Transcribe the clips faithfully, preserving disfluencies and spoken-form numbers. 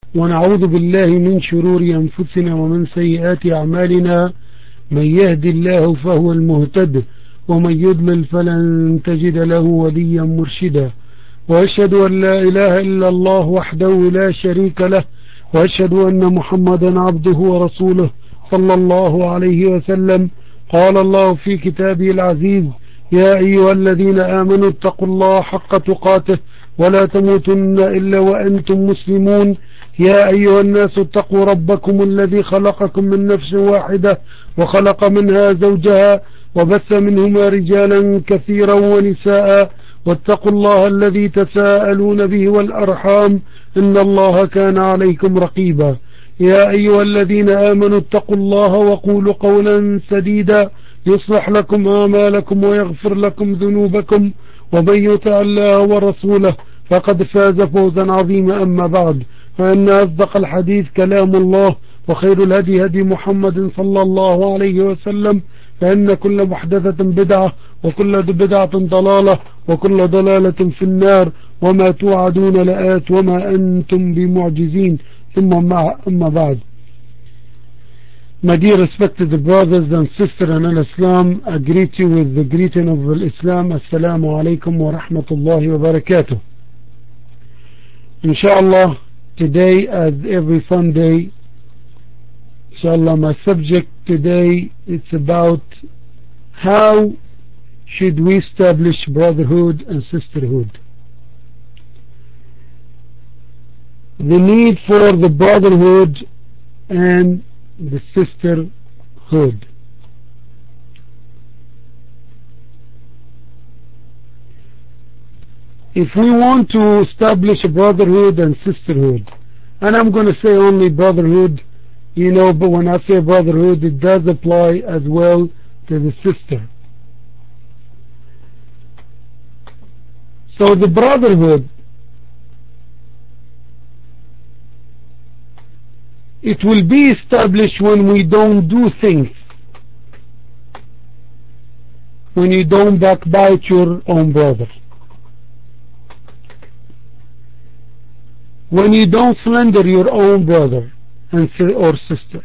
ونعوذ بالله من شرور أنفسنا ومن سيئات أعمالنا. من يهد الله فهو المهتد ومن يضلل فلن تجد له وليا مرشدا. وأشهد أن لا إله إلا الله وحده لا شريك له، وأشهد أن محمدا عبده ورسوله صلى الله عليه وسلم. قال الله في كتابه العزيز: يا أيها الذين آمنوا اتقوا الله حق تقاته ولا تموتن إلا وأنتم مسلمون. يا أيها الناس اتقوا ربكم الذي خلقكم من نفس واحدة وخلق منها زوجها وبث منهما رجالا كثيرا ونساء، واتقوا الله الذي تساءلون به والأرحام إن الله كان عليكم رقيبا. يا أيها الذين آمنوا اتقوا الله وقولوا قولا سديدا يصلح لكم أعمالكم ويغفر لكم ذنوبكم، ومن يطع الله ورسوله فقد فاز فوزا عظيما. أما بعد، فإن أصدق الحديث كلام الله، وخير الهدي هدي محمد صلى الله عليه وسلم، فإن كل محدثة بدعة وكل بدعة ضلالة وكل ضلالة في النار، وما توعدون لآت وما أنتم بمعجزين. ثم أما بعد. My dear respected brothers and sisters in Islam, I greet you with the greeting of Islam. Assalamu alaikum wa rahmatullahi wa barakatuh. Inshallah, today as every Sunday, inshallah, my subject today is about how should we establish brotherhood and sisterhood. The need for the brotherhood and the sisterhood. If we want to establish a brotherhood and sisterhood, and I'm going to say only brotherhood, you know, but when I say brotherhood, it does apply as well to the sister. So the brotherhood, it will be established when we don't do things, when you don't backbite your own brother, when you don't slander your own brother and or sister,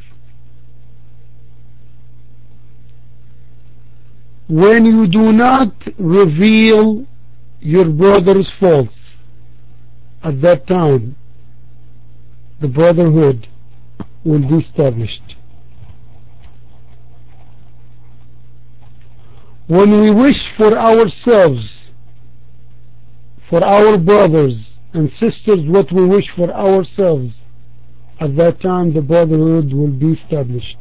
when you do not reveal your brother's faults. At that time the brotherhood will be established. When we wish for ourselves, for our brothers and sisters, what we wish for ourselves, at that time the brotherhood will be established.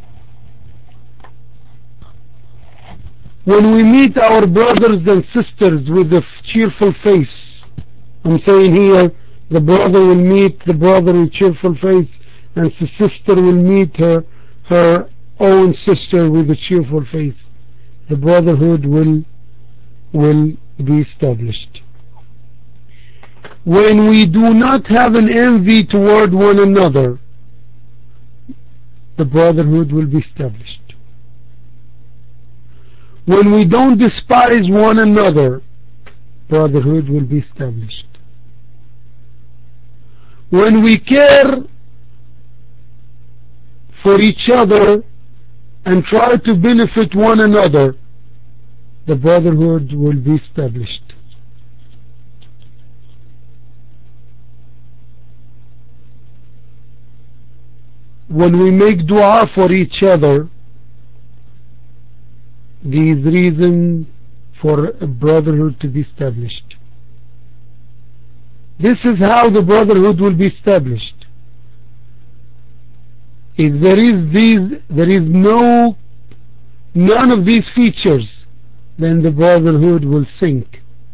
When we meet our brothers and sisters with a cheerful face, I'm saying here, the brother will meet the brother with cheerful face, and the sister will meet her her own sister with a cheerful face. The brotherhood will will be established. When we do not have an envy toward one another, the brotherhood will be established. When we don't despise one another, brotherhood will be established. When we care for each other and try to benefit one another, the brotherhood will be established. When we make dua for each other, there is reason for a brotherhood to be established. This is how the brotherhood will be established. If there is these, there is no none of these features, then the brotherhood will sink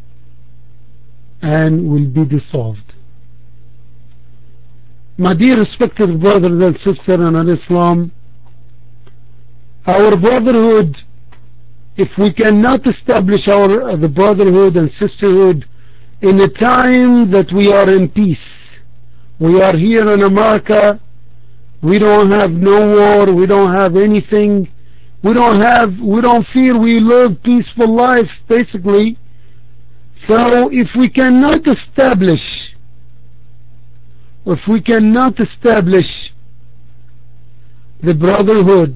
and will be dissolved. My dear respected brothers and sisters in Islam, our brotherhood, if we cannot establish our the brotherhood and sisterhood in a time that we are in peace, we are here in America, we don't have no war, we don't have anything, we don't have, we don't feel we live peaceful life basically. So if we cannot establish if we cannot establish the brotherhood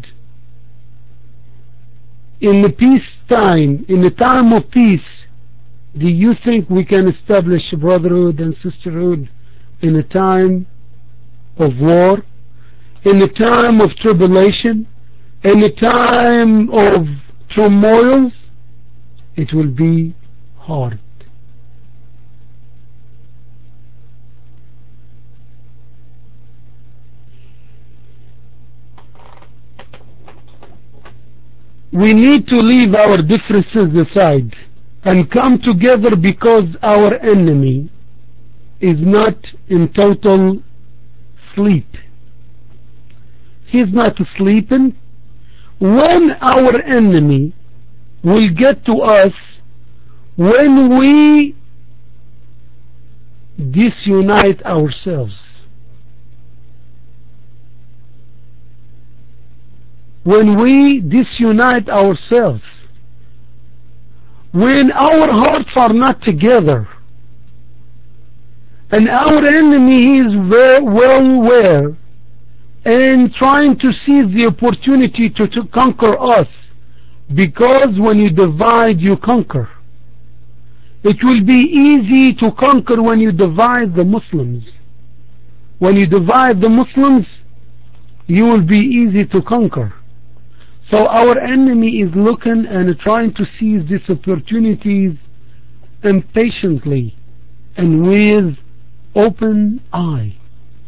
in the peace time, in the time of peace, do you think we can establish brotherhood and sisterhood in a time of war, in a time of tribulation, in a time of turmoil? It will be hard. We need to leave our differences aside and come together, because our enemy is not in total sleep. He's not sleeping. When our enemy will get to us, when we disunite ourselves, when we disunite ourselves, when our hearts are not together, and our enemy is very well aware and trying to seize the opportunity to, to conquer us, because when you divide, you conquer. It will be easy to conquer when you divide the Muslims. When you divide the Muslims, you will be easy to conquer. So our enemy is looking and trying to seize these opportunities impatiently and with open eye.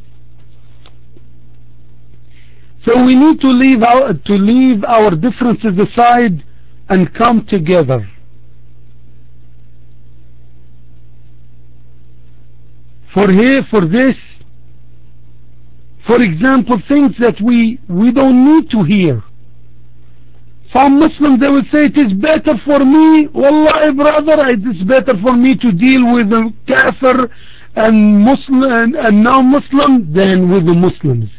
So we need to leave our, to leave our differences aside and come together. For here, for this, for example, things that we, we don't need to hear. Some Muslims, they will say, it is better for me, wallahi brother, it is better for me to deal with the kafir and Muslim and, and non-Muslim than with the Muslims,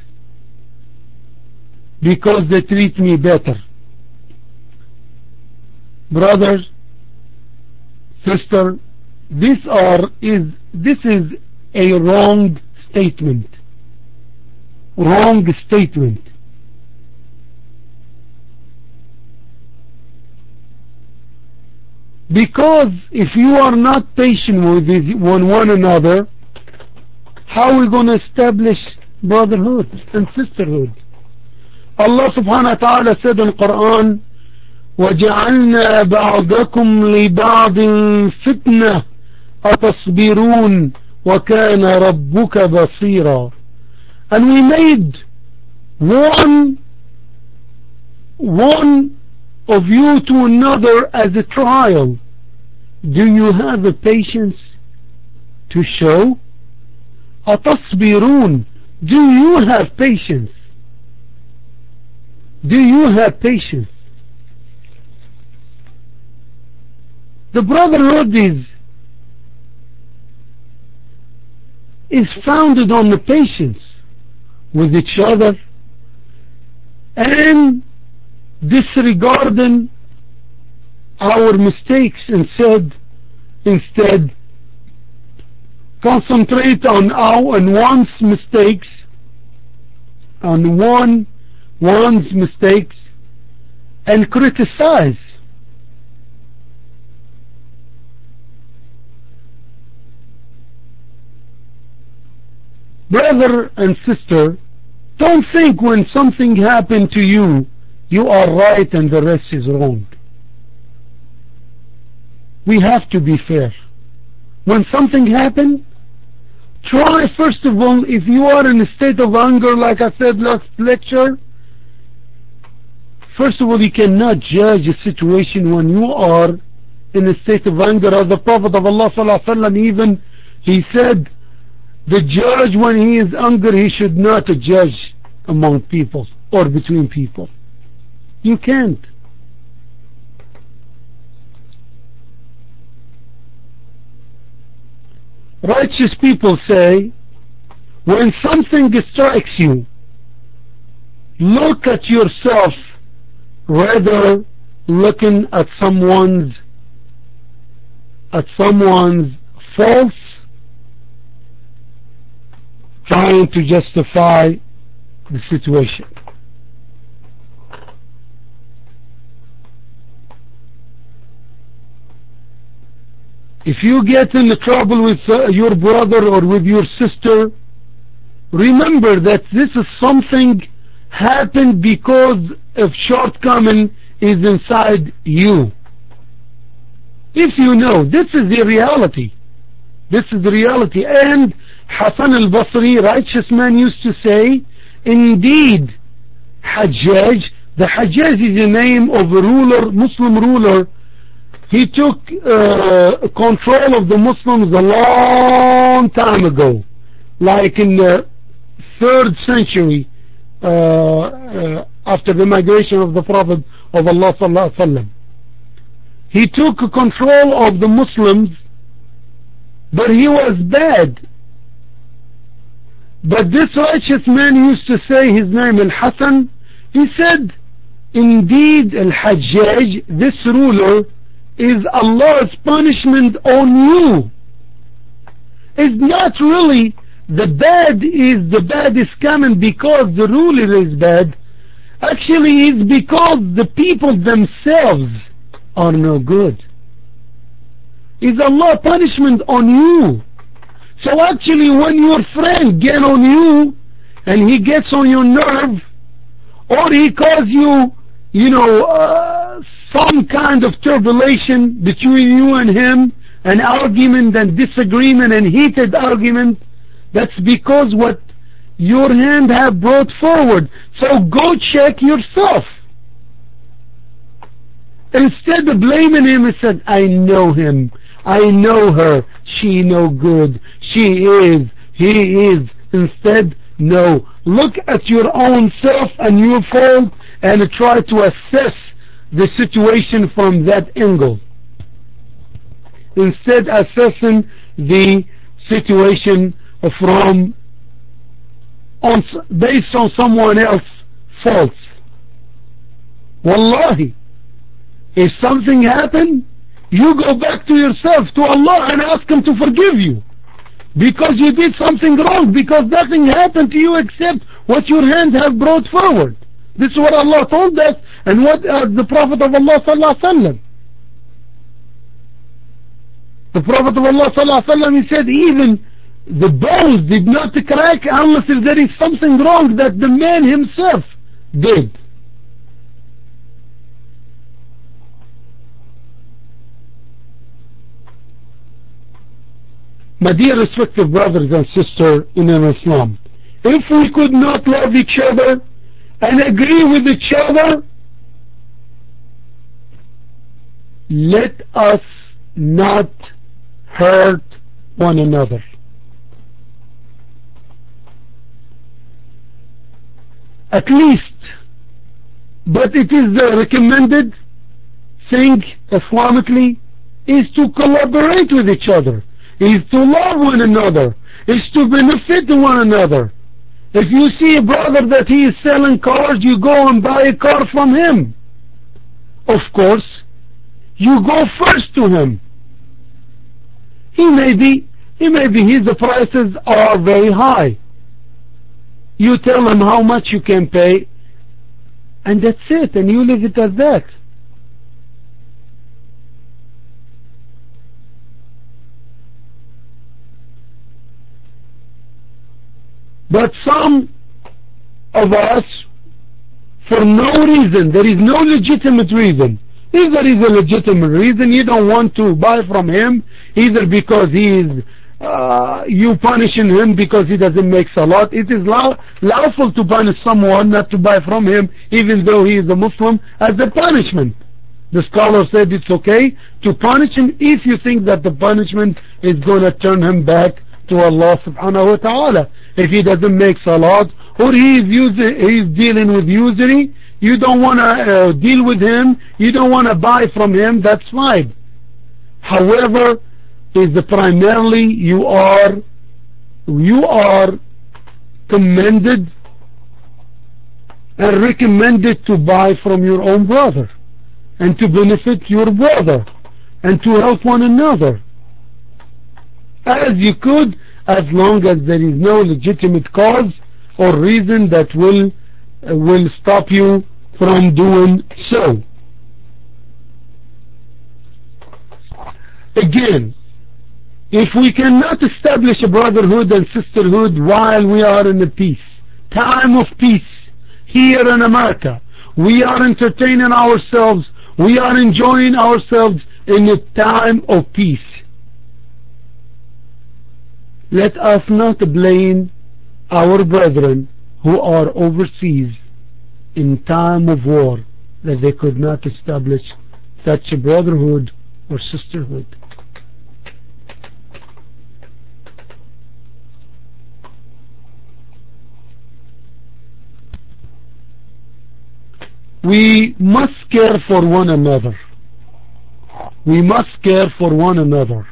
because they treat me better. Brothers, sister, this are is this is a wrong statement. Wrong statement. Because if you are not patient with one, one another, how are we going to establish brotherhood and sisterhood? Allah subhanahu wa ta'ala said in the Quran, وَجَعَلْنَا بَعْضَكُمْ لِبَعْضٍ فِتْنَةً أَتَصْبِرُونَ وَكَانَ رَبُّكَ بَصِيرًا. And we made one one of you to another as a trial. Do you have the patience to show? أَتَصْبِرُونَ. Do you have patience? Do you have patience? The brotherhood is is founded on the patience with each other and disregarding our mistakes, and said instead concentrate on our and one's mistakes, on one one's mistakes, and criticize. Brother and sister, don't think when something happened to you, you are right and the rest is wrong. We have to be fair. When something happened, try first of all, if you are in a state of anger, like I said last lecture, first of all, you cannot judge a situation when you are in a state of anger. As the Prophet of Allah sallallahu alaihi wasallam, even he said, the judge when he is angry, he should not judge among people or between people. You can't. Righteous people say, when something strikes you, look at yourself rather looking at someone's at someone's faults. trying to justify the situation. If you get in trouble with uh, your brother or with your sister, remember that this is something happened because of shortcoming is inside you. If you know, this is the reality. This is the reality. And Hassan al-Basri, righteous man, used to say, indeed, Hajjaj, the Hajjaj is the name of a ruler, Muslim ruler. He took uh, control of the Muslims a long time ago, like in the third century uh, uh, after the migration of the Prophet of Allah sallallahu alaihi wasallam. He took control of the Muslims, but he was bad. But this righteous man used to say, his name Al-Hasan, he said, indeed Al-Hajjaj, this ruler, is Allah's punishment on you. It's not really the bad is the bad is coming because the ruler is bad. Actually, it's because the people themselves are no good. It's Allah punishment on you. So actually, when your friend gets on you and he gets on your nerve, or he causes you, you know, uh, some kind of turbulation between you and him, an argument and disagreement and heated argument, that's because what your hand have brought forward. So go check yourself. Instead of blaming him, he said, I know him, I know her, she no good, she is, he is. Instead, no. Look at your own self and your fault and try to assess the situation from that angle, instead assessing the situation from on based on someone else's faults. Wallahi, if something happened, you go back to yourself, to Allah, and ask Him to forgive you, because you did something wrong, because nothing happened to you except what your hands have brought forward. This is what Allah told us, and what uh, the Prophet of Allah sallallahu alaihi wasallam. The Prophet of Allah sallallahu alaihi wasallam, he said, even the bones did not crack unless if there is something wrong that the man himself did. My dear respected brothers and sisters in Islam, if we could not love each other and agree with each other, let us not hurt one another. At least, but it is the recommended thing Islamically is to collaborate with each other, is to love one another, is to benefit one another. If you see a brother that he is selling cars, you go and buy a car from him. Of course, you go first to him. He may be, he may be his prices are very high. You tell him how much you can pay, and that's it, and you leave it as that. But some of us, for no reason, there is no legitimate reason. If there is a legitimate reason, you don't want to buy from him, either because he is, uh, you punishing him because he doesn't make salat. It is law, lawful to punish someone, not to buy from him, even though he is a Muslim, as a punishment. The scholar said it's okay to punish him if you think that the punishment is going to turn him back to Allah subhanahu wa ta'ala. If he doesn't make salat, or he is, using, he is dealing with usury, you don't want to uh, deal with him, you don't want to buy from him, that's fine. However, is the primarily you are you are commended and recommended to buy from your own brother and to benefit your brother and to help one another as you could as long as there is no legitimate cause or reason that will uh, will stop you from doing so. Again, if we cannot establish a brotherhood and sisterhood while we are in a peace, time of peace, here in America, we are entertaining ourselves, we are enjoying ourselves in a time of peace. Let us not blame our brethren who are overseas in time of war that they could not establish such a brotherhood or sisterhood. We must care for one another. We must care for one another.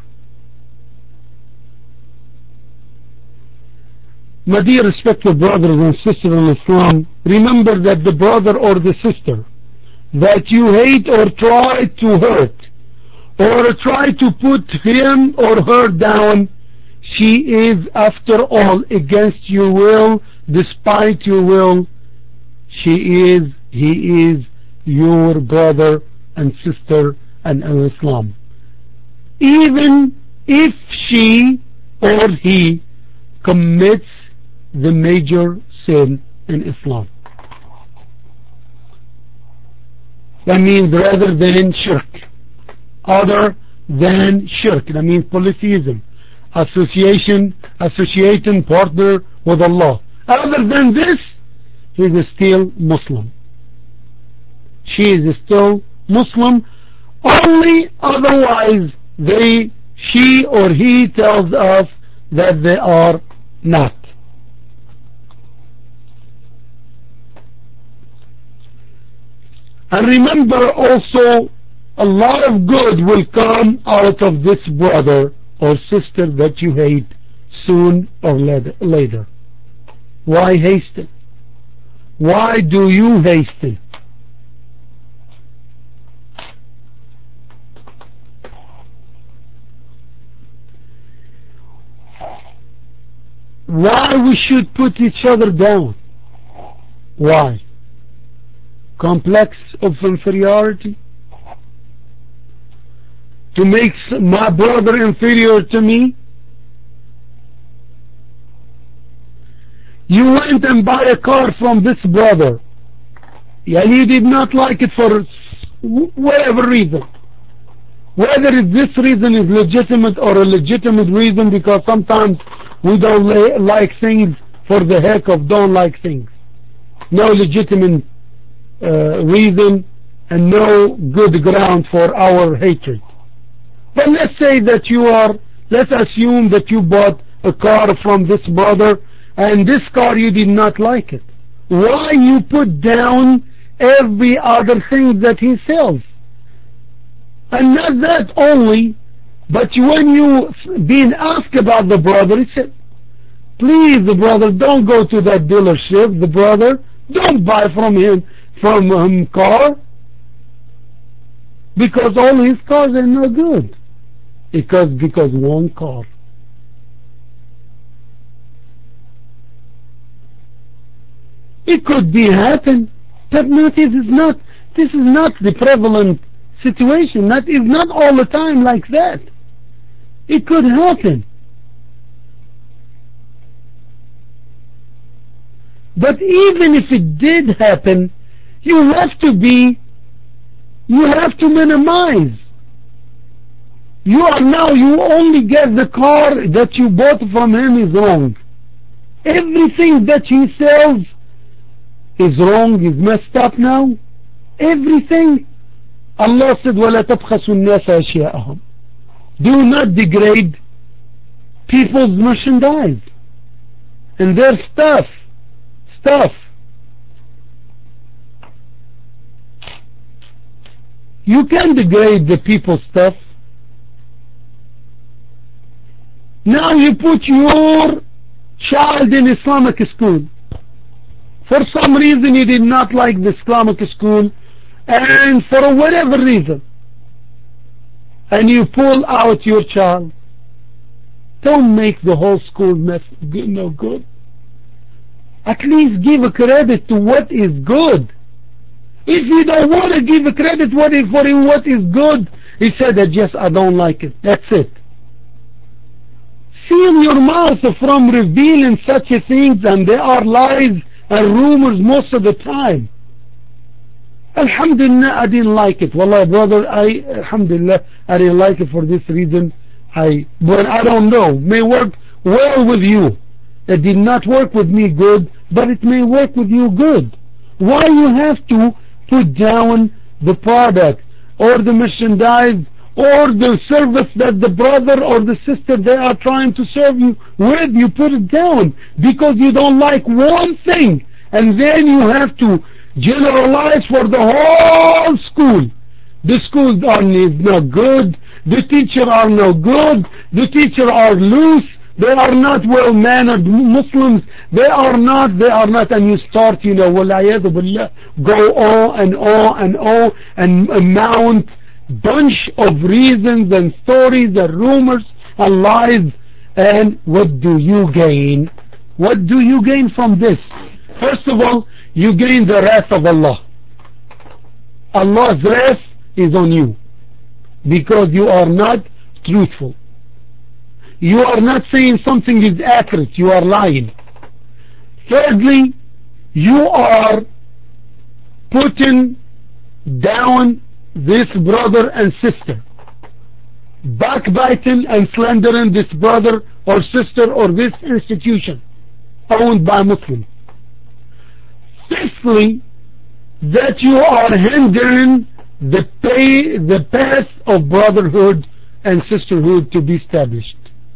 My dear respected brothers and sisters in Islam, remember that the brother or the sister that you hate or try to hurt or try to put him or her down, she is after all against your will, despite your will. She is, he is your brother and sister in Islam. Even if she or he commits the major sin in Islam. That means rather than shirk, other than shirk, that means polytheism, association, associating partner with Allah. Other than this, he is still Muslim. She is still Muslim. Only otherwise they, she or he tells us that they are not. And remember also, a lot of good will come out of this brother or sister that you hate soon or later. Why hasten? Why do you hasten? Why we should put each other down? Why? Complex of inferiority? To make my brother inferior to me? You went and buy a car from this brother, and he did not like it for whatever reason. Whether this reason is legitimate or a legitimate reason, because sometimes we don't like things for the heck of don't like things. No legitimate uh, reason and no good ground for our hatred. But let's say that you are, let's assume that you bought a car from this brother and this car you did not like it. Why you put down every other thing that he sells? And not that only, but when you being asked about the brother, he said, please, the brother, don't go to that dealership, the brother, don't buy from him, from him car, because all his cars are no good. Because, because one car. It could be happen, but not, this is not, this is not the prevalent situation. That is not all the time like that. It could happen. But even if it did happen, you have to be, you have to minimize. You are now, you only get the car that you bought from him is wrong. Everything that he sells is wrong, is messed up now. Everything. Allah said, وَلَا تَبْخَسُوا النَّاسَ أَشْيَاءَهُمْ. Do not degrade people's merchandise and their stuff. Stuff. You can degrade the people's stuff. Now you put your child in Islamic school. For some reason you did not like the Islamic school, and for whatever reason, and you pull out your child. Don't make the whole school mess good, no good. At least give a credit to what is good. If you don't want to give a credit what is, for what is good, he said that, yes, I don't like it. That's it. Seal your mouth from revealing such a things, and there are lies and rumors most of the time. Alhamdulillah, I didn't like it. Wallah, brother, I, Alhamdulillah, I didn't like it for this reason. I, but I don't know. May work well with you. It did not work with me good, but it may work with you good. Why you have to put down the product or the merchandise or the service that the brother or the sister they are trying to serve you with? You put it down because you don't like one thing, and then you have to generalize for the whole school. The schools are not good, the teachers are no good, the teachers are loose, they are not well-mannered Muslims, they are not, they are not, and you start, you know, walayadu billah, go on and on and on and mount bunch of reasons and stories and rumors and lies. And what do you gain? What do you gain from this? First of all, you gain the wrath of Allah. Allah's wrath is on you because you are not truthful. You are not saying something is accurate. You are lying. Thirdly, you are putting down this brother and sister, backbiting and slandering this brother or sister or this institution owned by Muslims. Fifthly, that you are hindering the pay, the path of brotherhood and sisterhood to be established.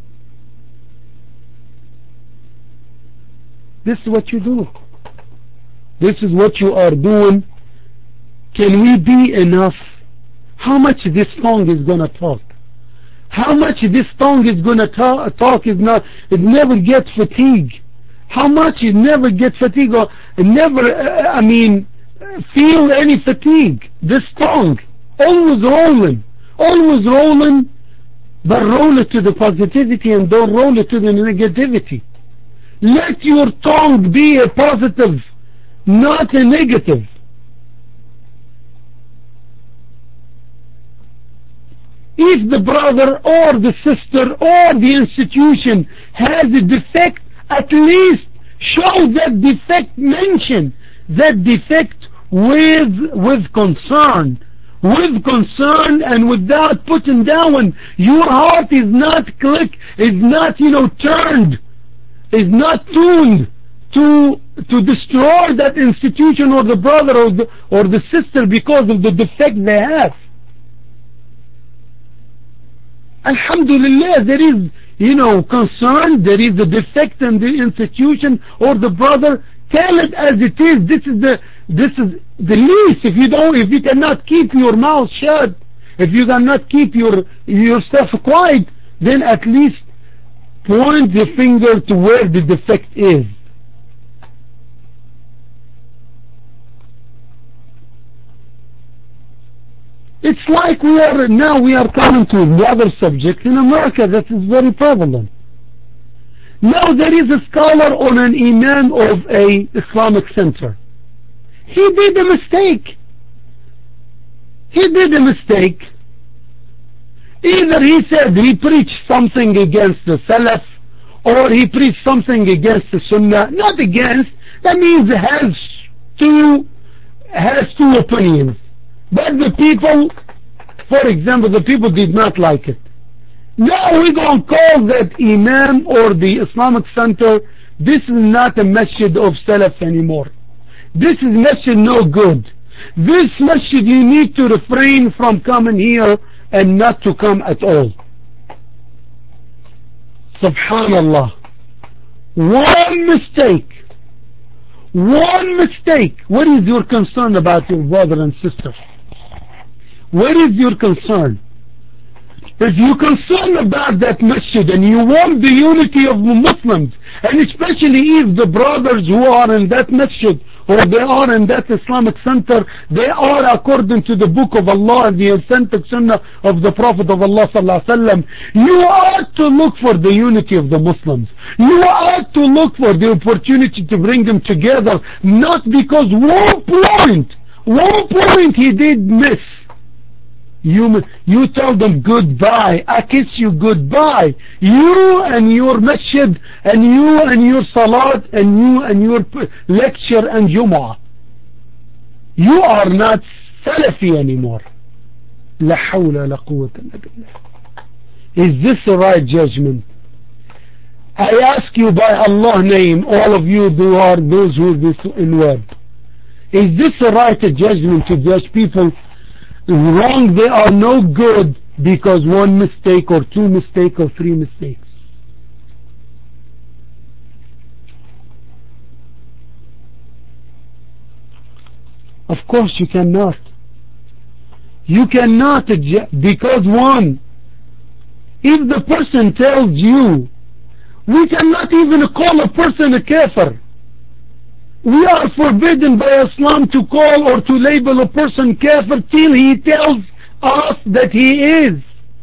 This is what you do. This is what you are doing. Can we be enough? How much this tongue is going to talk? How much this tongue is going to ta talk is not, it never gets fatigue. How much it never gets fatigue or it never, uh, I mean, feel any fatigue. This tongue, always rolling, always rolling, but roll it to the positivity and don't roll it to the negativity. Let your tongue be a positive, not a negative. If the brother or the sister or the institution has a defect, at least show that defect, mention that defect with with concern, with concern and without putting down. Your heart is not click, is not, you know, turned, is not tuned to to destroy that institution or the brother or the or the sister because of the defect they have. Alhamdulillah, there is, you know, concern, there is a defect in the institution or the brother. Tell it as it is. This is the this is the least. If you don't, if you cannot keep your mouth shut, if you cannot keep your yourself quiet, then at least point the finger to where the defect is. It's like we are now we are coming to another subject in America that is very prevalent. Now there is a scholar or an imam of a Islamic center. He did a mistake. He did a mistake. Either he said he preached something against the Salaf, or he preached something against the Sunnah. Not against. That means it has two has two opinions. But the people, for example, the people did not like it. Now we're going to call that imam or the Islamic center, this is not a masjid of Salaf anymore. This is masjid no good. This masjid you need to refrain from coming here and not to come at all. Subhanallah. One mistake. One mistake. What is your concern about your brother and sister? What is your concern? If you're concerned about that masjid and you want the unity of the Muslims, and especially if the brothers who are in that masjid or they are in that Islamic center, they are according to the book of Allah and the authentic sunnah of the Prophet of Allah sallallahu alaihi wasallam. You are to look for the unity of the Muslims. You are to look for the opportunity to bring them together, not because one point, one point he did miss. You, you tell them goodbye. I kiss you goodbye. You and your masjid, and you and your salat, and you and your lecture and Jumu'ah. You are not Salafi anymore. La hawla la quwwata illa billah. Is this the right judgment? I ask you by Allah's name, all of you who are those who this in word. Is this the right judgment to judge people? Wrong, they are no good because one mistake or two mistakes or three mistakes. Of course you cannot. You cannot, because one, if the person tells you, we cannot even call a person a kafir. We are forbidden by Islam to call or to label a person kafir till he tells us that he is.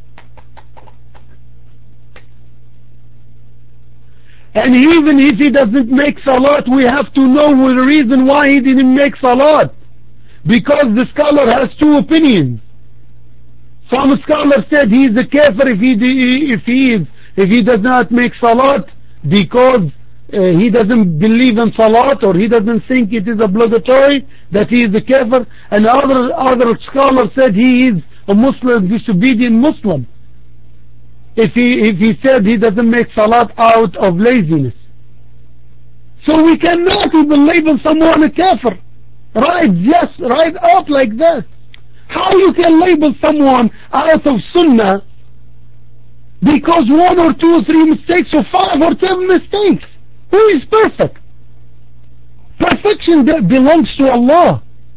And even if he doesn't make salat, we have to know the reason why he didn't make salat. Because the scholar has two opinions. Some scholar said he is a kafir if he, if he, is, if he does not make salat because Uh, he doesn't believe in salat, or he doesn't think it is obligatory, that he is a kafir. And other other scholars said he is a Muslim, disobedient Muslim, if he if he said he doesn't make salat out of laziness. So we cannot even label someone a kafir right just right up like that. How you can label someone out of sunnah because one or two or three mistakes or five or ten mistakes? Who is perfect? Perfection that belongs to Allah.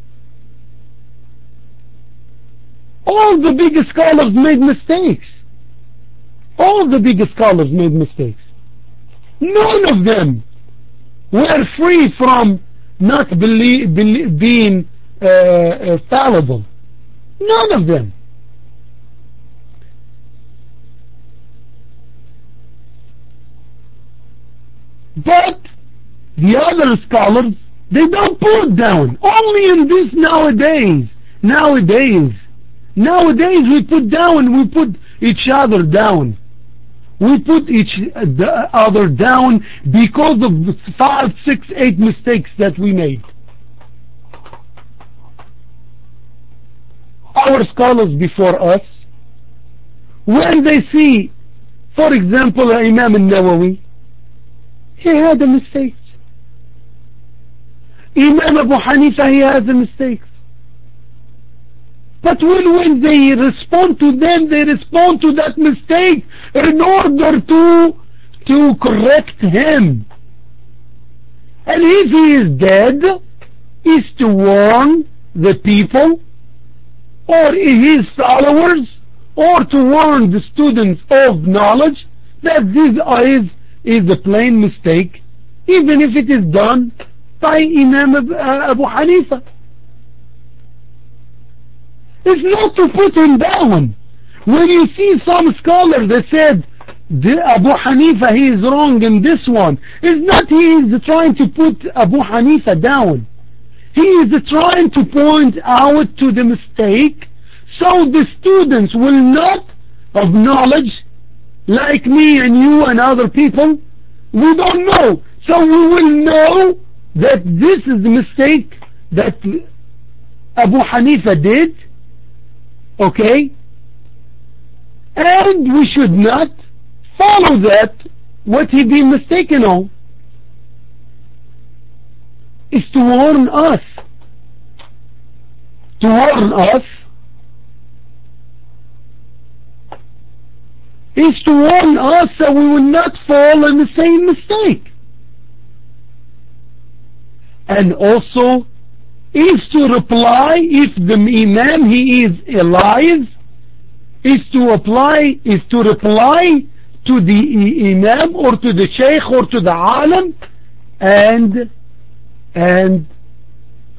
All the big scholars made mistakes. All the big scholars made mistakes. None of them were free from not believe, believe, being uh, uh, fallible. None of them. But the other scholars, they don't put down. Only in this nowadays. Nowadays. Nowadays we put down, we put each other down. We put each other down because of five, six, eight mistakes that we made. Our scholars before us, when they see, for example, Imam al-Nawawi, he had a mistake. Imam Abu Hanifa, he has a mistake. But when, when they respond to them, they respond to that mistake in order to, to correct him. And if he is dead, is to warn the people or his followers, or to warn the students of knowledge that this is is a plain mistake, even if it is done by Imam Abu Hanifa. It's not to put him down. When you see some scholars that said Abu Hanifa, he is wrong in this one, it's not he is trying to put Abu Hanifa down. He is trying to point out to the mistake so the students will not of knowledge, like me and you and other people, we don't know. So we will know that this is the mistake that Abu Hanifa did, okay? And we should not follow that, what he be mistaken on. Is to warn us. To warn us is to warn us so we will not fall in the same mistake. And also is to reply if the Imam he is alive, is to apply is to reply to the Imam or to the Shaykh or to the Alim and and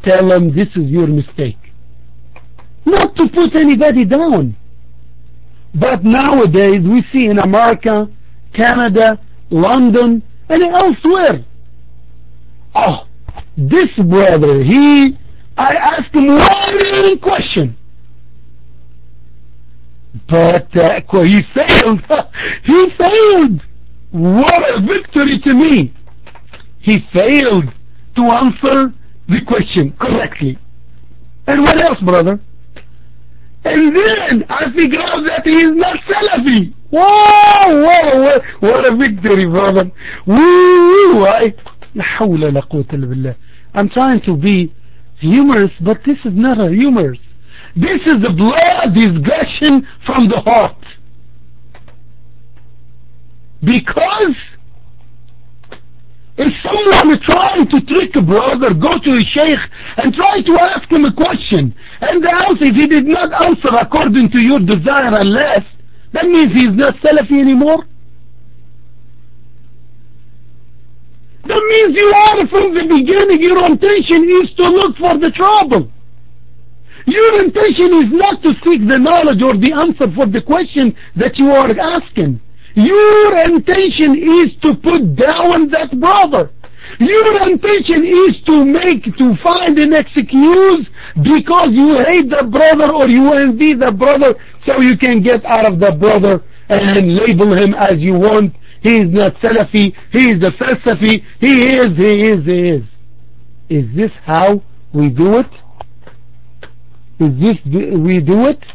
tell them this is your mistake. Not to put anybody down. But nowadays we see in America, Canada, London, and elsewhere. Oh, this brother, he, I asked him one question. But uh, he failed. He failed. What a victory to me. He failed to answer the question correctly. And what else, brother? And then I figure out that he is not Salafi. Whoa, whoa, whoa, what a victory, brother. Woo, I, la hawla la quwwata illa billah. I'm trying to be humorous, but this is not a humorous. This is the blood discussion from the heart. Because if someone is trying to trick a brother, go to a sheikh and try to ask him a question, and the answer, if he did not answer according to your desire and less, that means he's not Salafi anymore. That means you are from the beginning, your intention is to look for the trouble. Your intention is not to seek the knowledge or the answer for the question that you are asking. Your intention is to put down that brother. Your intention is to make, to find an excuse because you hate the brother or you envy the brother, so you can get out of the brother and label him as you want. He is not Salafi, he is a Falsafi, he is, he is, he is. Is this how we do it? Is this we do it?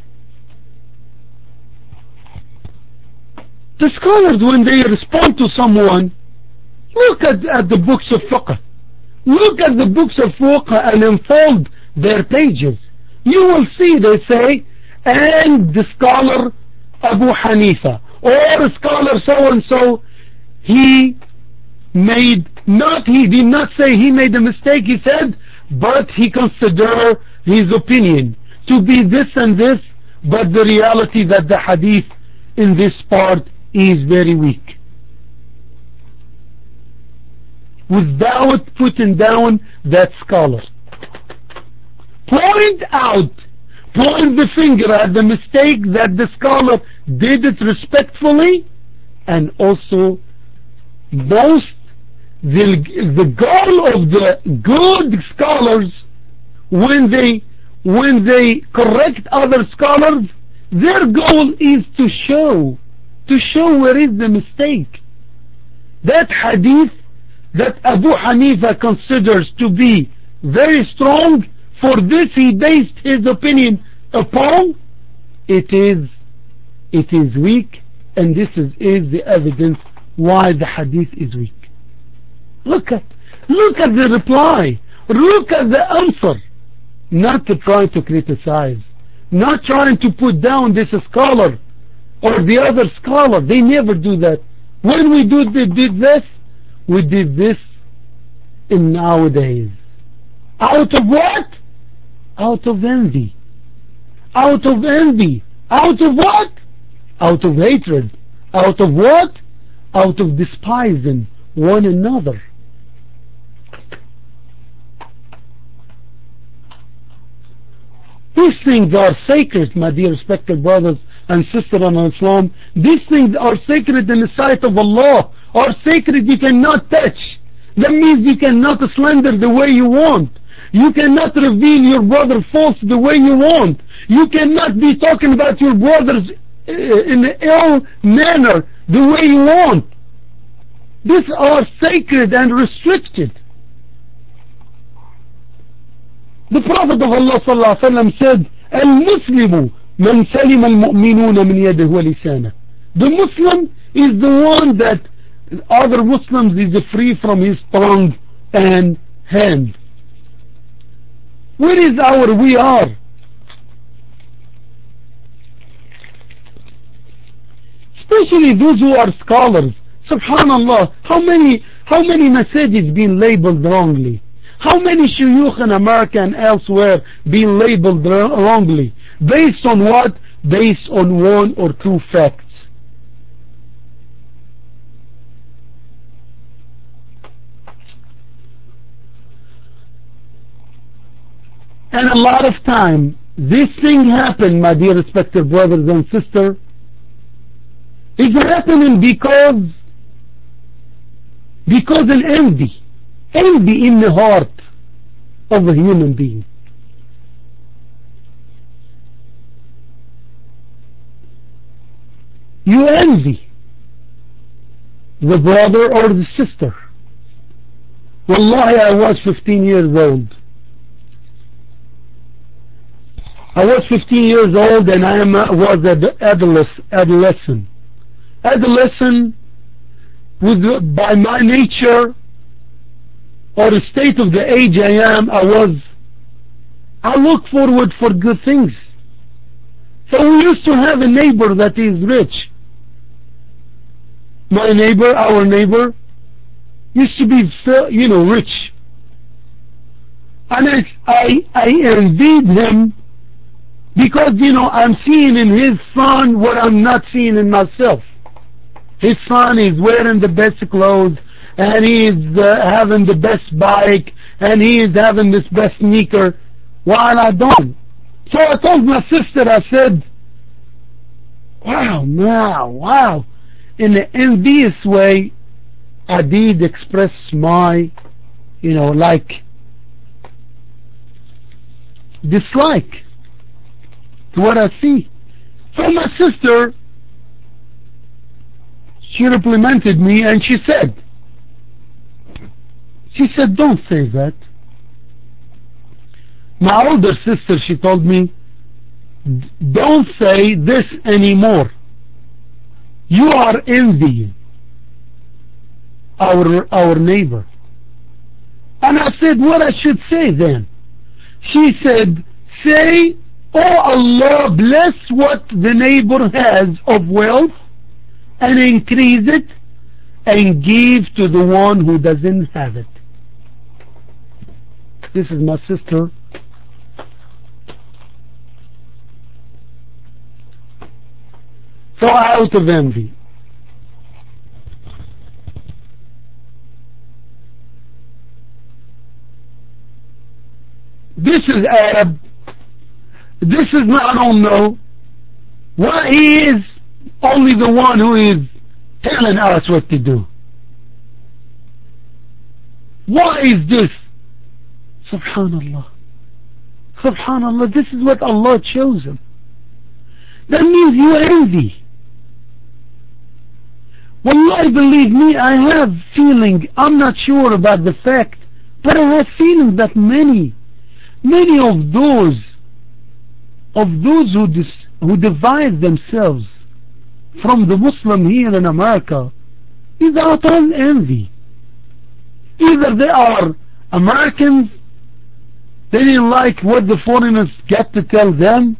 The scholars, when they respond to someone, look at, at the books of fiqh. Look at the books of fiqh and unfold their pages. You will see they say, and the scholar Abu Hanifa, or scholar so-and-so, he made, not, he did not say he made a mistake, he said, but he considered his opinion to be this and this, but the reality that the hadith in this part is very weak. Without putting down that scholar. Point out, point the finger at the mistake that the scholar did it respectfully, and also boast the, the goal of the good scholars when they when they correct other scholars, their goal is to show to show where is the mistake. That hadith that Abu Hanifa considers to be very strong, for this he based his opinion upon, it is it is weak, and this is, is the evidence why the hadith is weak. Look at look at the reply, look at the answer. Not to try to criticize, not trying to put down this scholar or the other scholar. They never do that. When we do did this, we did this in nowadays. Out of what? Out of envy. Out of envy. Out of what? Out of hatred. Out of what? Out of despising one another. These things are sacred, my dear respected brothers and sisters in Islam. These things are sacred in the sight of Allah, are sacred you cannot touch. That means you cannot slander the way you want. You cannot reveal your brother false the way you want. You cannot be talking about your brothers in an ill manner the way you want. These are sacred and restricted. The Prophet of Allah sallallahu alaihi wasallam said, "Al-Muslimu man salim al-mu'minuna min yadihi wa lisanihi." The Muslim is the one that other Muslims is free from his tongue and hand. Where is our we are? Especially those who are scholars. Subhanallah, how many how many messages being labeled wrongly? How many shuyukh in America and elsewhere being labeled wrongly? Based on what? Based on one or two facts. And a lot of time, this thing happened, my dear respected brothers and sisters, is happening because, because of envy. Envy in the heart of a human being. You envy the brother or the sister. Wallahi, I was fifteen years old. I was fifteen years old and I am, was an adolescent. Adolescent, with, by my nature or the state of the age I am, I was, I look forward for good things. So we used to have a neighbor that is rich. My neighbor, our neighbor, used to be, you know, rich. And I, I, I envied him because, you know, I'm seeing in his son what I'm not seeing in myself. His son is wearing the best clothes, and he is uh, having the best bike, and he is having this best sneaker, while I don't. So I told my sister, I said, wow, wow, wow. In an envious way, I did express my, you know, like, dislike to what I see. So my sister, she reprimanded me and she said, she said, don't say that. My older sister, she told me, don't say this anymore. You are envying our our neighbor. And I said, what I should say then? She said, say, oh Allah, bless what the neighbor has of wealth and increase it and give to the one who doesn't have it. This is my sister. So out of envy. This is Arab. This is not, I don't know. Why he is only the one who is telling us what to do. Why is this? Subhanallah. Subhanallah, this is what Allah chose him. That means you envy. Wallahi, believe me, I have feeling, I'm not sure about the fact, but I have feeling that many, many of those, of those who, dis, who divide themselves from the Muslim here in America is out of envy. Either they are Americans, they didn't like what the foreigners get to tell them,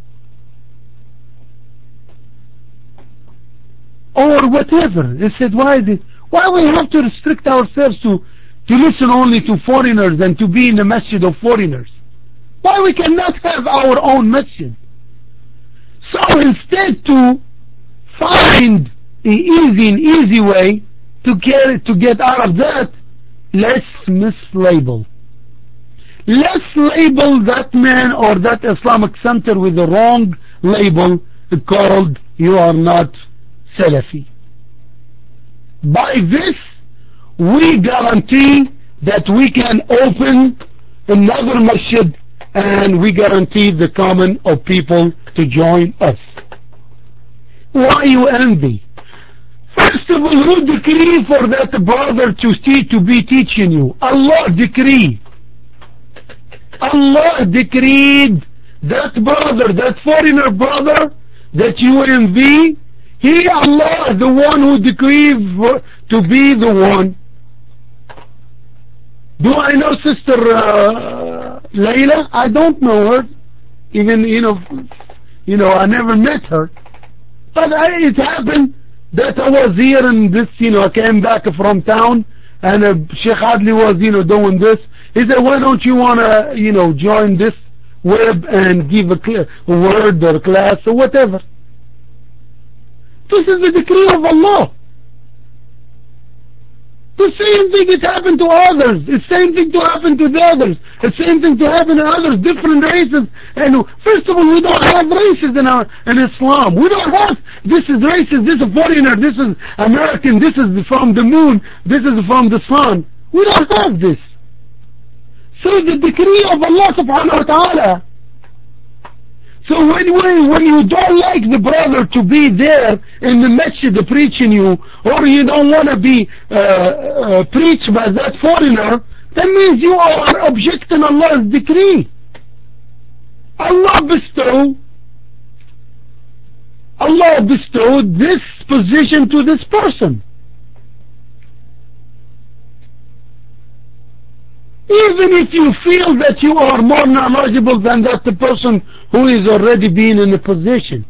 or whatever. They said, why is it, why we have to restrict ourselves to, to listen only to foreigners and to be in the masjid of foreigners? Why we cannot have our own masjid? So instead to find an easy, an easy way to get, to get out of that, let's mislabel. Let's label that man or that Islamic center with the wrong label called you are not Salafi. By this, we guarantee that we can open another masjid and we guarantee the common of people to join us. Why you envy? First of all, who decree for that brother to, see, to be teaching you? Allah decree. Allah decreed that brother, that foreigner brother that you envy, he, Allah, the one who decreed to be the one. Do I know Sister uh, Layla? I don't know her. Even, you know, you know, I never met her. But I, it happened that I was here and this, you know, I came back from town and uh, Sheikh Adli was, you know, doing this. He said, why don't you want to, you know, join this web and give a, cl- a word or class or whatever. This is the decree of Allah. The same thing has happened to others. The same thing to happen to the others. The same thing to happen to others, different races. And first of all, we don't have races in our in Islam. We don't have this is racist, this is foreigner, this is American, this is from the moon, this is from the sun. We don't have this. So the decree of Allah subhanahu wa ta'ala. So when, when, when you don't like the brother to be there in the masjid preaching you, or you don't want to be uh, uh, preached by that foreigner, that means you are objecting Allah's decree. Allah bestow, Allah bestowed this position to this person. Even if you feel that you are more knowledgeable than that the person who is already been in a position.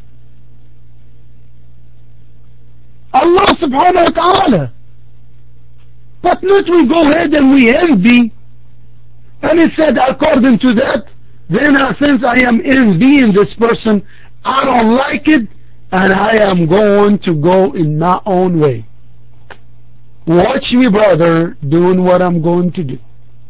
Allah subhanahu wa ta'ala. But not we go ahead and we envy. And he said according to that, then uh, since I am envying this person, I don't like it, and I am going to go in my own way. Watch me, brother, doing what I'm going to do.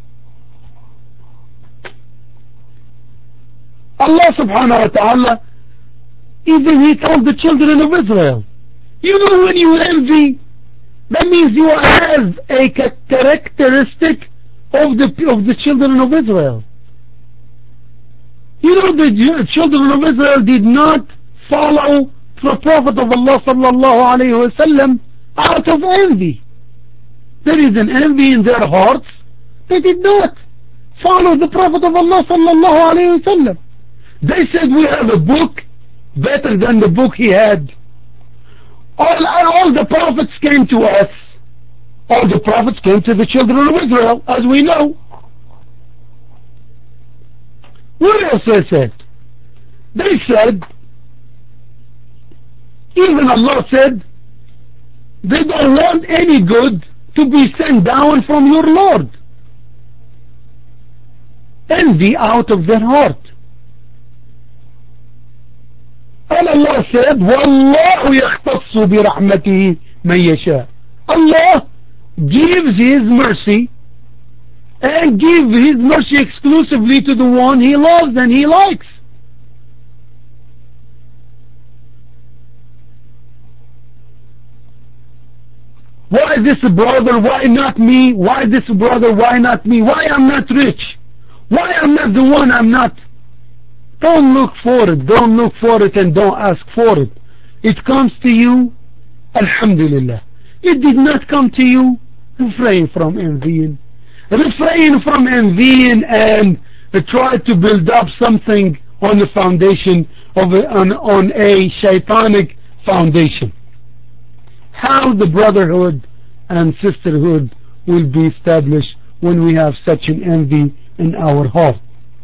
Allah subhanahu wa ta'ala, even he told the children of Israel, you know when you envy, that means you have a characteristic of the of the children of Israel. You know the children of Israel did not follow the Prophet of Allah sallallahu alayhi wa sallam out of envy. There is an envy in their hearts. They did not follow the Prophet of Allah sallallahu alayhi wa sallam. They said we have a book better than the book he had. All, all the prophets came to us. All the prophets came to the children of Israel, as we know. What else they said? They said, even Allah said, they don't want any good to be sent down from your Lord. Envy out of their heart. And Allah said, وَاللَّهُ يَخْتَصُّ بِرَحْمَتِهِ مَنْ يَشَاءُ. Allah gives His mercy and gives His mercy exclusively to the one He loves and He likes. Why this brother? Why not me? Why this brother? Why not me? Why I'm not rich? Why I'm not the one? I'm not. Don't look for it. Don't look for it and don't ask for it. It comes to you, alhamdulillah. It did not come to you, refrain from envying. Refrain from envying and uh, try to build up something on the foundation of a, on, on a shaitanic foundation. How the brotherhood and sisterhood will be established when we have such an envy in our heart?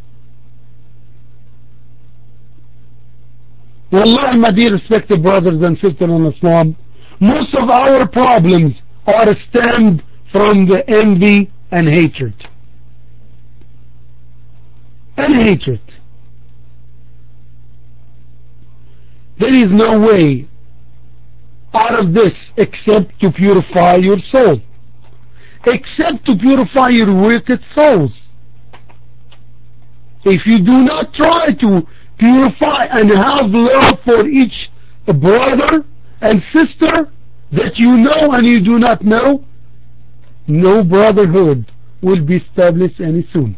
Wallahi, my dear respected brothers and sisters in Islam, most of our problems are stemmed from the envy and hatred. And hatred. There is no way out of this except to purify your soul, except to purify your wicked souls. If you do not try to purify and have love for each brother and sister that you know and you do not know, no brotherhood will be established any soon.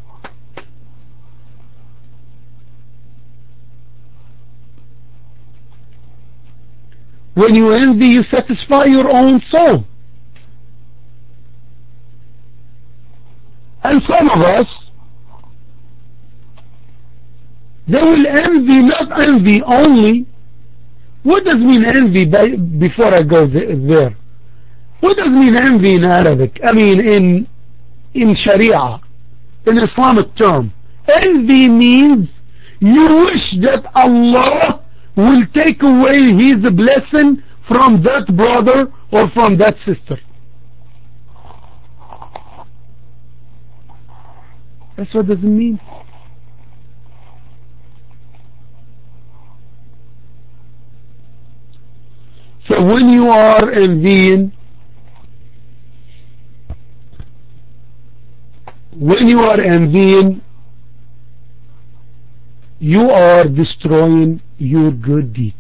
When you envy, you satisfy your own soul. And some of us, they will envy, not envy only. What does mean envy by, before I go there? What does mean envy in Arabic? I mean in in Sharia, in Islamic term. Envy means you wish that Allah will take away His blessing from that brother or from that sister. That's what does it mean. So when you are envying, when you are envying, you are destroying your good deeds.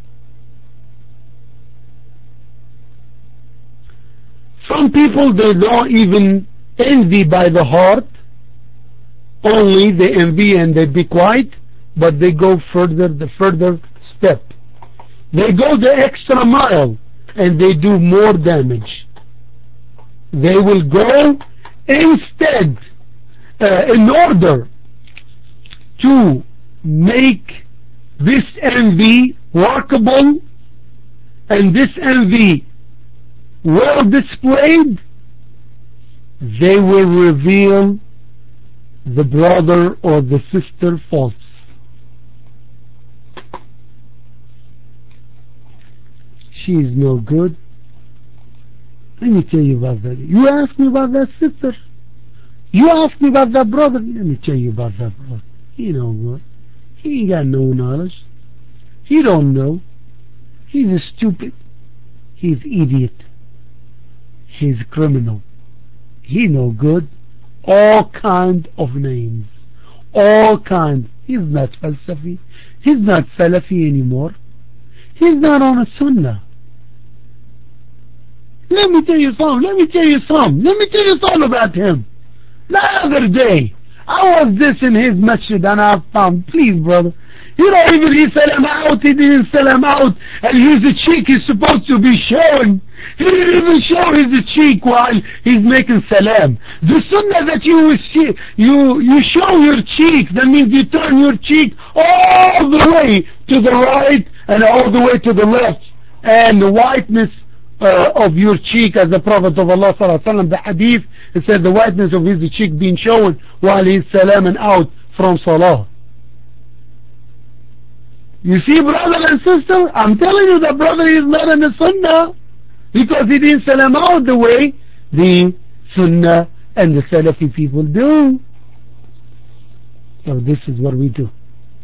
Some people, they don't even envy by the heart, only they envy and they be quiet, but they go further, the further step. They go the extra mile and they do more damage. They will go instead, uh, in order to make this envy workable and this envy well displayed, they will reveal the brother or the sister faults. She is no good. Let me tell you about that. You asked me about that sister. You asked me about that brother. Let me tell you about that brother. He no good. He ain't got no knowledge. He don't know. He's a stupid. He's idiot. He's a criminal. He no good. All kind of names. All kind. He's not Falsafi. He's not Salafi anymore. He's not on a Sunnah. Let me tell you something. Let me tell you something. Let me tell you something about him. The other day, I was this in his masjid and I found, please brother, you know, even he said him out, he didn't sell him out, and his cheek is supposed to be showing. He didn't even show his cheek while he's making salam. The sunnah that you you you show your cheek, that means you turn your cheek all the way to the right and all the way to the left, and the whiteness uh, of your cheek, as the Prophet of Allah sallallahu alaihi wasallam, the hadith, it said the whiteness of his cheek being shown while he's salamming out from salah. You see, brother and sister, I'm telling you, the brother is not in the sunnah because he didn't salam out the way the sunnah and the Salafi people do. So this is what we do.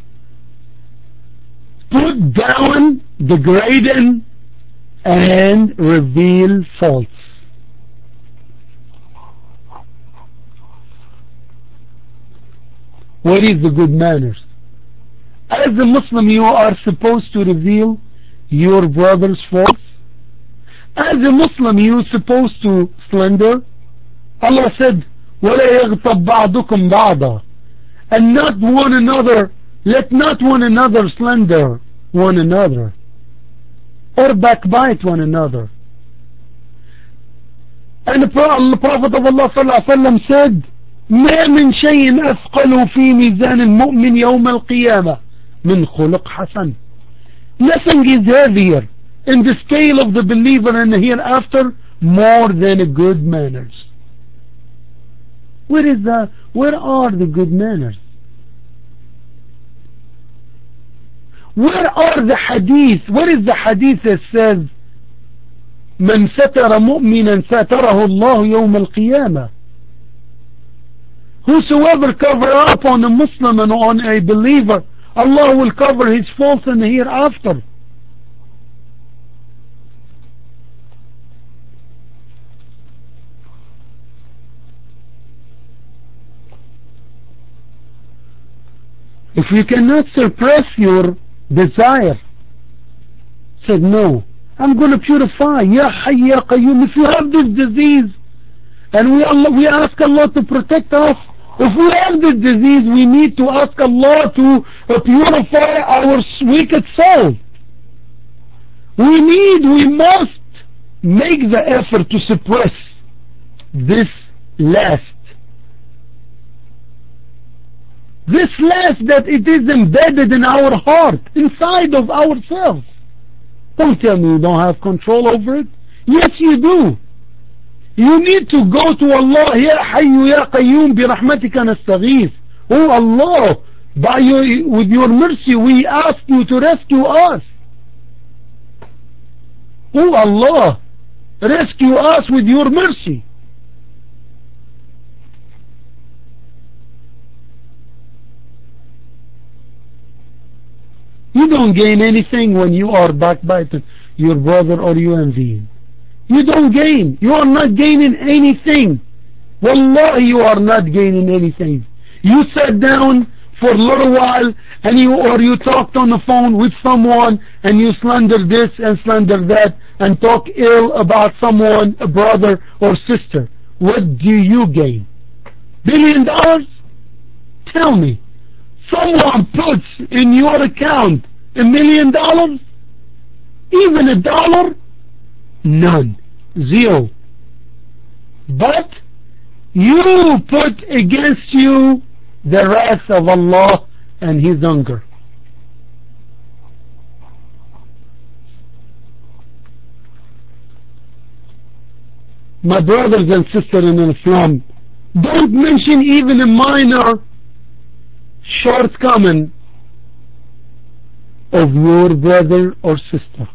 Put down, degrading, and reveal faults. What is the good manners? As a Muslim, you are supposed to reveal your brother's faults. As a Muslim, you are supposed to slander. Allah said, وَلَا يَغْتَبْ بَعْضُكُمْ بَعْضًا, and not one another, let not one another slander one another or backbite one another. And the Prophet of Allah sallallahu alaihi wasallam said, ما من شيء أثقل في ميزان المؤمن يوم القيامة من خلق حسن. Nothing is heavier in the scale of the believer in the hereafter more than a good manners. Where is the, where are the good manners? Where are the hadith? Where is the hadith that says من ستر مؤمنا ستره الله يوم القيامة? Whosoever cover up on a Muslim and on a believer, Allah will cover his faults in the hereafter. If you cannot suppress your desire, said no, I'm going to purify. Ya Hayy Ya Qayyum. If you have this disease, and we Allah, we ask Allah to protect us. If we have this disease, we need to ask Allah to uh, purify our wicked soul. We need, we must make the effort to suppress this lust. This lust that it is embedded in our heart, inside of ourselves. Don't tell me you don't have control over it. Yes, you do. You need to go to Allah. Ya Hayy Ya Qayyum bi rahmatika nastaghith. Oh Allah, by your, with your mercy we ask you to rescue us. Oh Allah, rescue us with your mercy. You don't gain anything when you are backbiting your brother or you envying. You don't gain. You are not gaining anything Wallahi, you are not gaining anything. You sat down for a little while and you or you talked on the phone with someone and you slander this and slander that and talk ill about someone, a brother or sister. What do you gain? Billion dollars? Tell me. Someone puts in your account a million dollars? Even a dollar? None. Zero. But you put against you the wrath of Allah and His anger. My brothers and sisters in Islam, don't mention even a minor shortcoming of your brother or sister.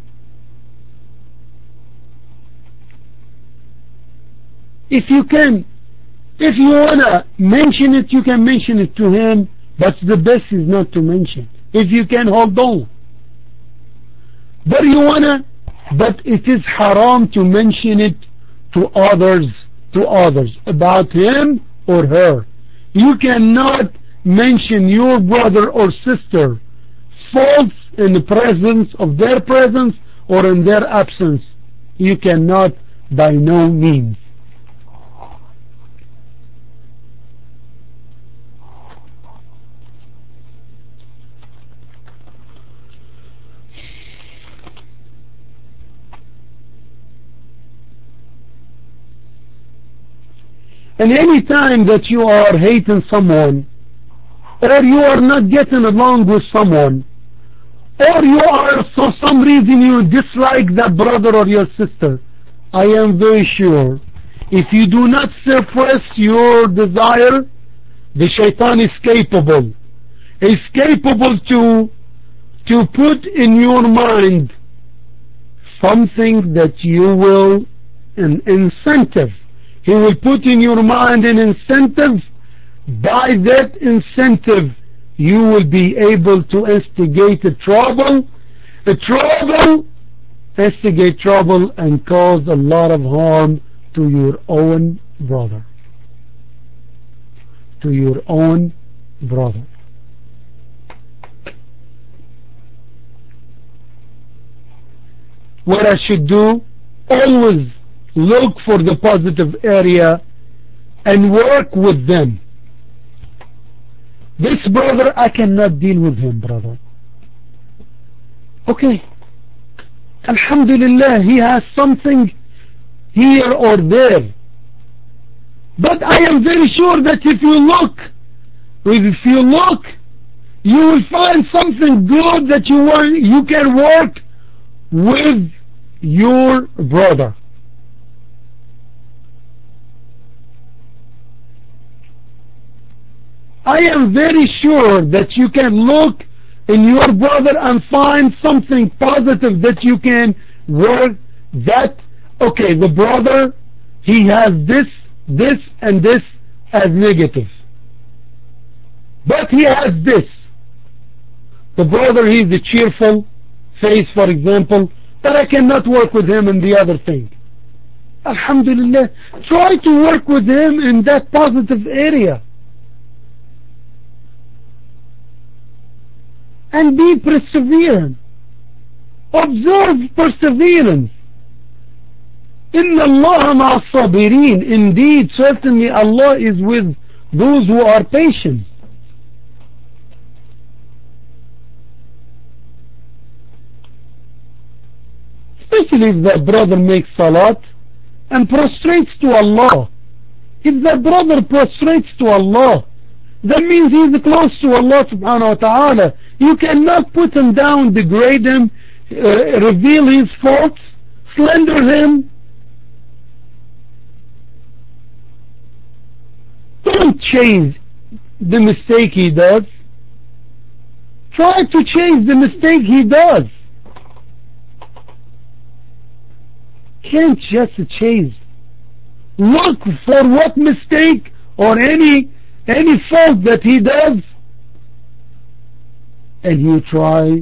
If you can, if you wanna mention it, you can mention it to him, but the best is not to mention. If you can, hold on. But you wanna, but it is haram to mention it to others, to others, about him or her. You cannot mention your brother or sister faults in the presence of their presence or in their absence. You cannot, by no means. And any time that you are hating someone, or you are not getting along with someone, or you are, for some reason, you dislike that brother or your sister, I am very sure, if you do not suppress your desire, the shaitan is capable, is capable to, to put in your mind something that you will, an incentive. He will put in your mind an incentive. By that incentive, you will be able to instigate a trouble, a trouble, instigate trouble and cause a lot of harm to your own brother. To your own brother. What I should do? Always look for the positive area and work with them. This brother, I cannot deal with him, brother. Okay. Alhamdulillah, he has something here or there. But I am very sure that if you look, if you look, you will find something good that you want, you can work with your brother. I am very sure that you can look in your brother and find something positive that you can work that, okay, the brother, he has this, this and this as negative. But he has this. The brother, he is a cheerful face, for example, but I cannot work with him in the other thing. Alhamdulillah, try to work with him in that positive area. And be perseverant. Observe perseverance. Inna Allah ma'a sabirin. Indeed, certainly Allah is with those who are patient. Especially if that brother makes salat and prostrates to Allah. If that brother prostrates to Allah, that means he is close to Allah subhanahu wa ta'ala. You cannot put him down, degrade him, uh, reveal his faults, slander him. Don't change the mistake he does. Try to change the mistake he does. Can't just change. Look for what mistake or any any fault that he does, and you try.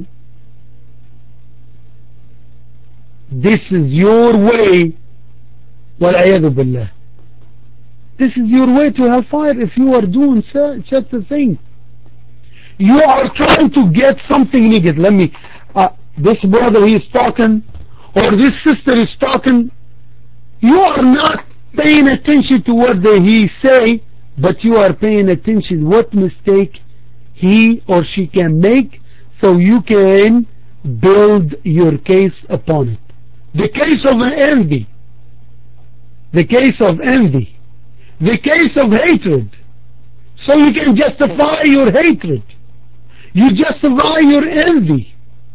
This is your way. وَالْعِيَاذُ بِاللَّهِ. This is your way to hellfire if you are doing such a thing. You are trying to get something negative. Let me, uh, this brother, he is talking, or this sister is talking. You are not paying attention to what they, he say, but you are paying attention what mistake he or she can make, so you can build your case upon it. The case of envy, the case of envy, the case of hatred, so you can justify your hatred, you justify your envy.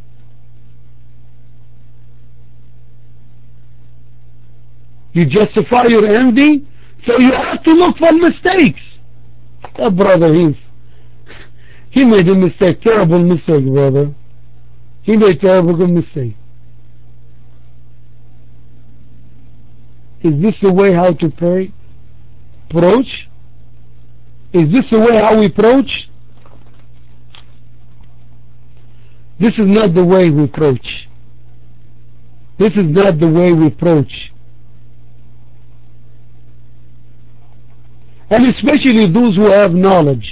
You justify your envy, so you have to look for mistakes. That brother, he's he made a mistake, terrible mistake, brother. He made a terrible mistake. Is this the way how to pray? Approach? Is this the way how we approach? This is not the way we approach. This is not the way we approach. And especially those who have knowledge,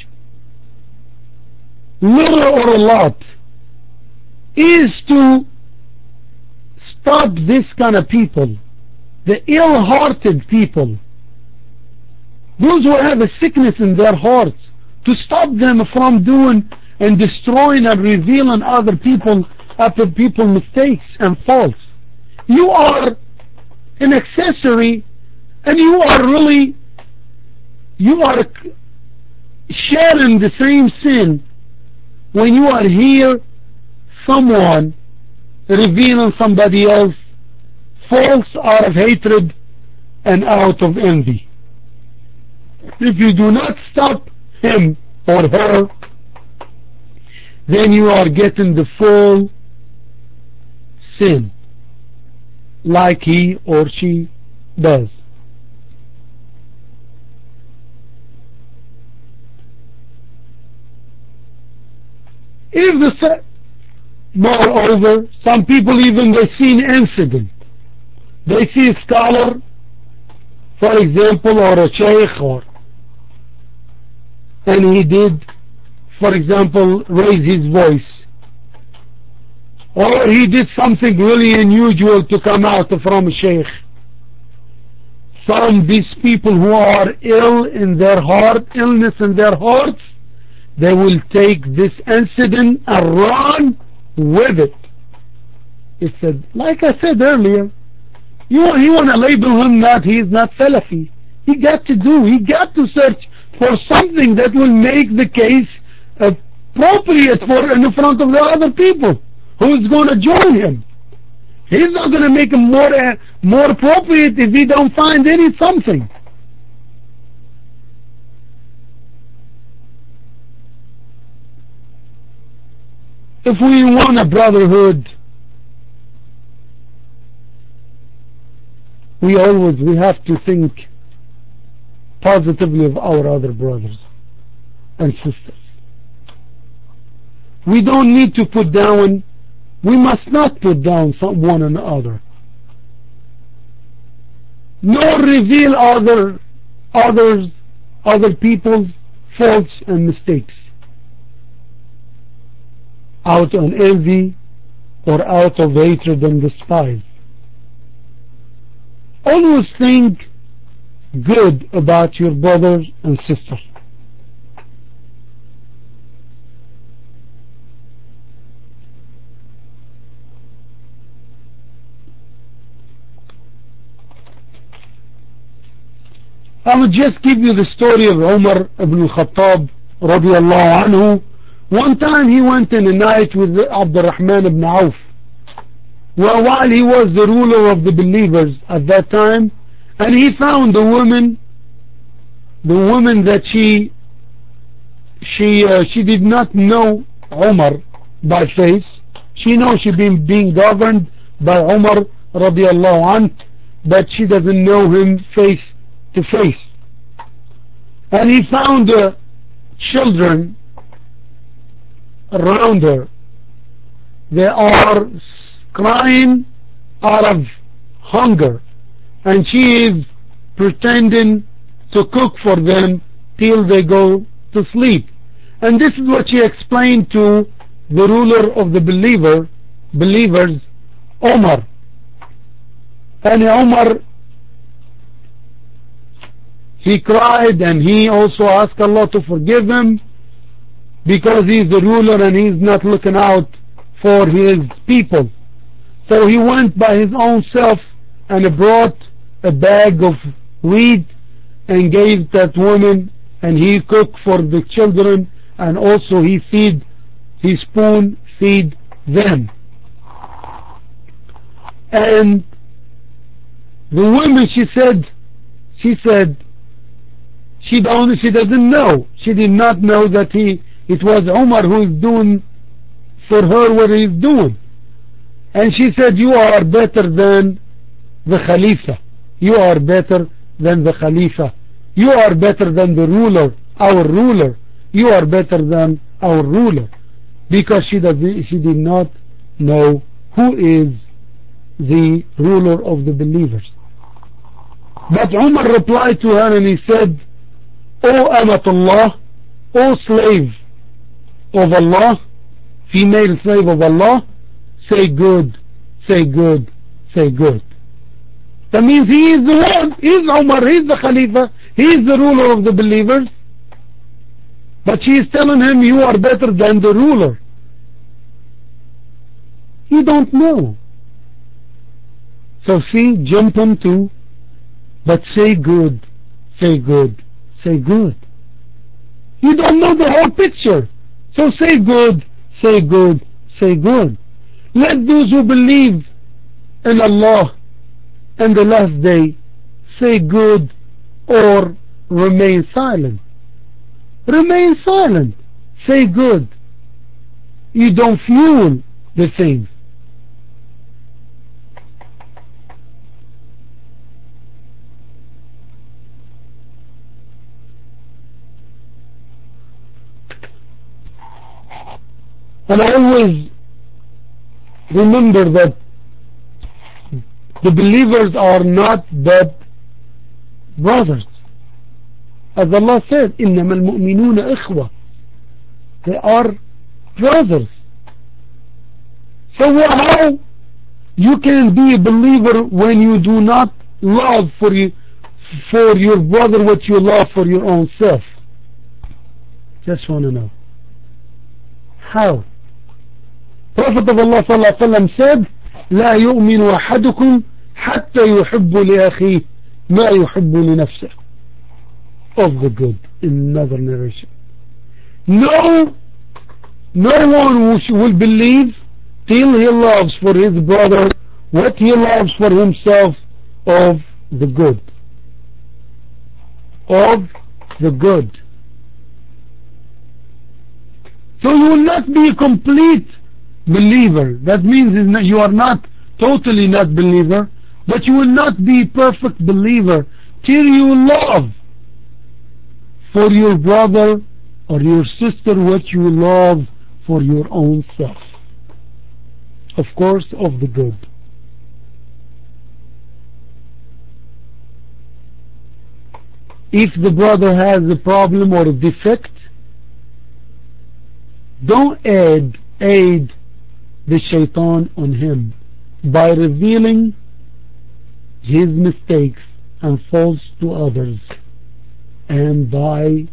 little or a lot, is to stop this kind of people, the ill-hearted people, those who have a sickness in their hearts, to stop them from doing and destroying and revealing other people, other people mistakes and faults. You are an accessory, and you are really, you are sharing the same sin when you are here, someone revealing somebody else faults out of hatred and out of envy. If you do not stop him or her, then you are getting the full sin like he or she does. If the moreover, some people even they see an incident. They see a scholar, for example, or a sheikh, or and he did, for example, raise his voice, or he did something really unusual to come out from a sheikh. Some these people who are ill in their heart, illness in their hearts, they will take this incident and run with it. It said, like I said earlier, you, you want to label him that he is not Salafi. He got to do, he got to search for something that will make the case appropriate for in front of the other people who is going to join him. He's not going to make him more uh, more appropriate if he don't find any something. If we want a brotherhood, we always we have to think positively of our other brothers and sisters. We don't need to put down, we must not put down some, one another, nor reveal other others other people's faults and mistakes out of envy or out of hatred and despise. Always think good about your brothers and sisters. I will just give you the story of Umar ibn al-Khattab radiallahu anhu. One time he went in a night with Abdurrahman ibn Auf. Well, while he was the ruler of the believers at that time, and he found the woman, the woman that she, she, uh, she did not know Umar by face. She knows she been being governed by Umar radiallahu anh, but she doesn't know him face to face. And he found uh, children around her. They are crying out of hunger, and she is pretending to cook for them till they go to sleep. And this is what she explained to the ruler of the believer, believers, Omar. And Omar, he cried and he also asked Allah to forgive him because he's the ruler and he's not looking out for his people. So he went by his own self and brought a bag of wheat and gave that woman, and he cooked for the children, and also he feed, he spoon feed them. And the woman, she said, she said, she don't, she doesn't know, she did not know that he, it was Umar who is doing for her what he is doing. And she said, you are better than the Khalifa. You are better than the Khalifa. You are better than the ruler, our ruler. You are better than our ruler. Because she, does, she did not know who is the ruler of the believers. But Umar replied to her and he said, O Amatullah, O slave of Allah, female slave of Allah, say good, say good, say good. That means he is the one, he is Umar, he is the Khalifa, he is the ruler of the believers. But she is telling him, you are better than the ruler. He don't know. So see, jump him too, but say good, say good, say good. You don't know the whole picture. So say good, say good, say good. Let those who believe in Allah and the last day say good or remain silent. Remain silent. Say good. You don't fuel the things. And I always remember that the believers are not bad brothers. As Allah said, إِنَّمَا الْمُؤْمِنُونَ إِخْوَةً. They are brothers. So how you can be a believer when you do not love for you, for your brother what you love for your own self? Just want to know. How? Prophet of Allah صلى الله عليه وسلم said, لا يؤمن أحدكم حتى يحب لأخيه ما يحب لنفسه. Of the good, in another narration. No, no one will believe till he loves for his brother what he loves for himself of the good. Of the good. So you will not be a complete believer. That means you are not totally not believer, but you will not be perfect believer till you love for your brother or your sister what you love for your own self. Of course, of the good. If the brother has a problem or a defect, don't aid, aid the shaitan on him by revealing his mistakes and faults to others, and by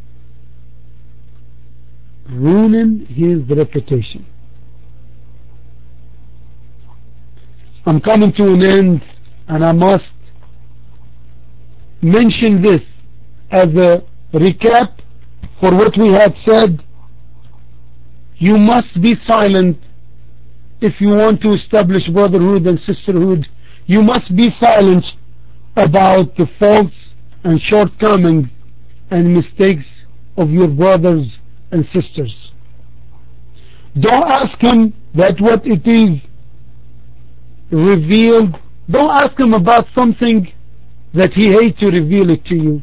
ruining his reputation. I'm coming to an end, and I must mention this as a recap for what we have said. You must be silent if you want to establish brotherhood and sisterhood. You must be silent about the faults and shortcomings and mistakes of your brothers and sisters. Don't ask him that what it is revealed. Don't ask him about something that he hates to reveal it to you.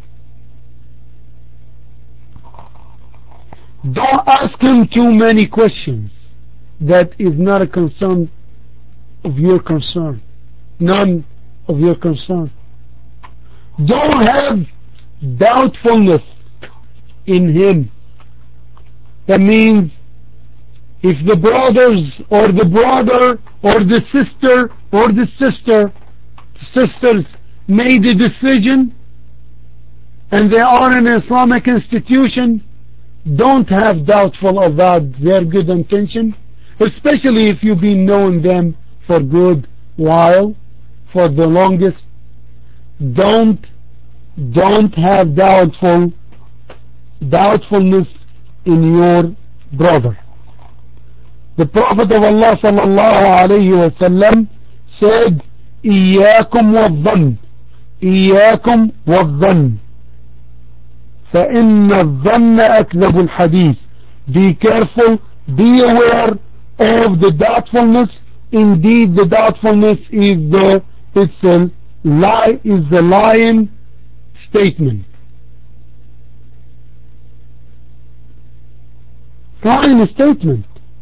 Don't ask him too many questions that is not a concern of your concern. None of your concern. Don't have doubtfulness in him. That means if the brothers or the brother or the sister or the sister sisters made a decision and they are in an Islamic institution, don't have doubtful about their good intention, especially if you've been knowing them for good while, for the longest. Don't don't have doubtful doubtfulness in your brother. The Prophet of Allah sallallahu alayhi wa sallam said, إياكم والظن إياكم والظن فإن الظن أكذب الحديث. Be careful, be aware of the doubtfulness. Indeed, the doubtfulness is the it's a lie, is the lying statement. Lying statement.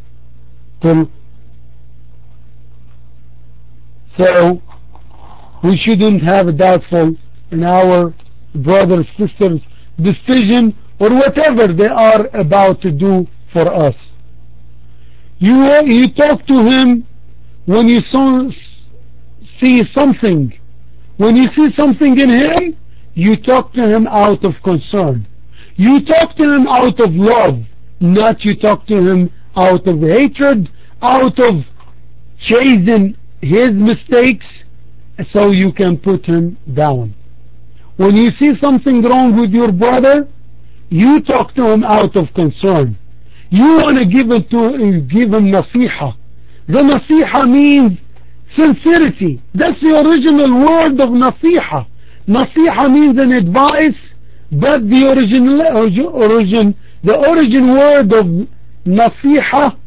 So we shouldn't have a doubtful in our brothers, sisters' decision or whatever they are about to do for us. You you talk to him when you so, see something. When you see something in him, you talk to him out of concern. You talk to him out of love, not you talk to him out of hatred, out of chasing his mistakes so you can put him down. When you see something wrong with your brother, you talk to him out of concern. You want to give it to give him nasiha. The nasiha means sincerity. That's the original word of nasiha. Nasiha means an advice, but the original origin the origin word of nasiha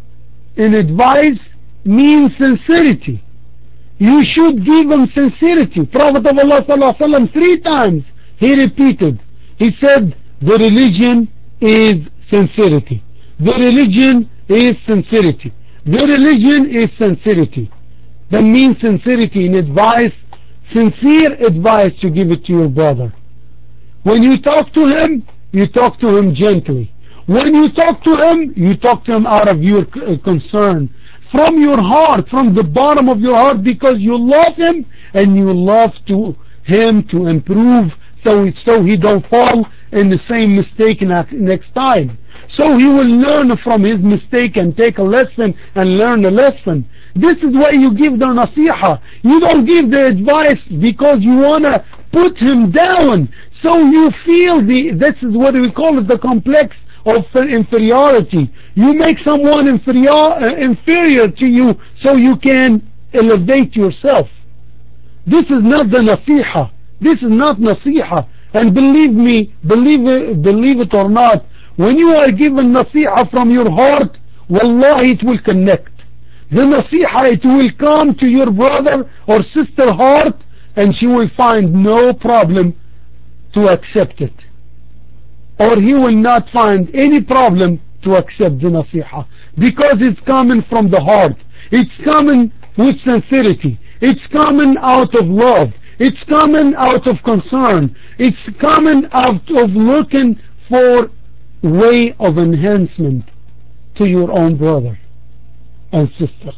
in advice means sincerity. You should give him sincerity. Prophet of Allah sallallahu alaihi wasallam three times he repeated. He said the religion is sincerity. The religion is sincerity. The religion is sincerity. That means sincerity in advice, sincere advice to give it to your brother. When you talk to him, you talk to him gently. When you talk to him, you talk to him out of your concern, from your heart, from the bottom of your heart, because you love him and you love to him to improve, so so he don't fall in the same mistake next time. So he will learn from his mistake and take a lesson and learn a lesson. This is why you give the nasiha. You don't give the advice because you want to put him down. So you feel the, this is what we call it, the complex of inferiority. You make someone inferior, uh, inferior to you so you can elevate yourself. This is not the nasiha. This is not nasiha. And believe me, believe it, believe it or not, when you are given nasiha from your heart, wallahi it will connect. The nasiha, it will come to your brother or sister heart and she will find no problem to accept it. Or he will not find any problem to accept the nasiha, because it's coming from the heart. It's coming with sincerity. It's coming out of love. It's coming out of concern. It's coming out of looking for way of enhancement to your own brother and sister.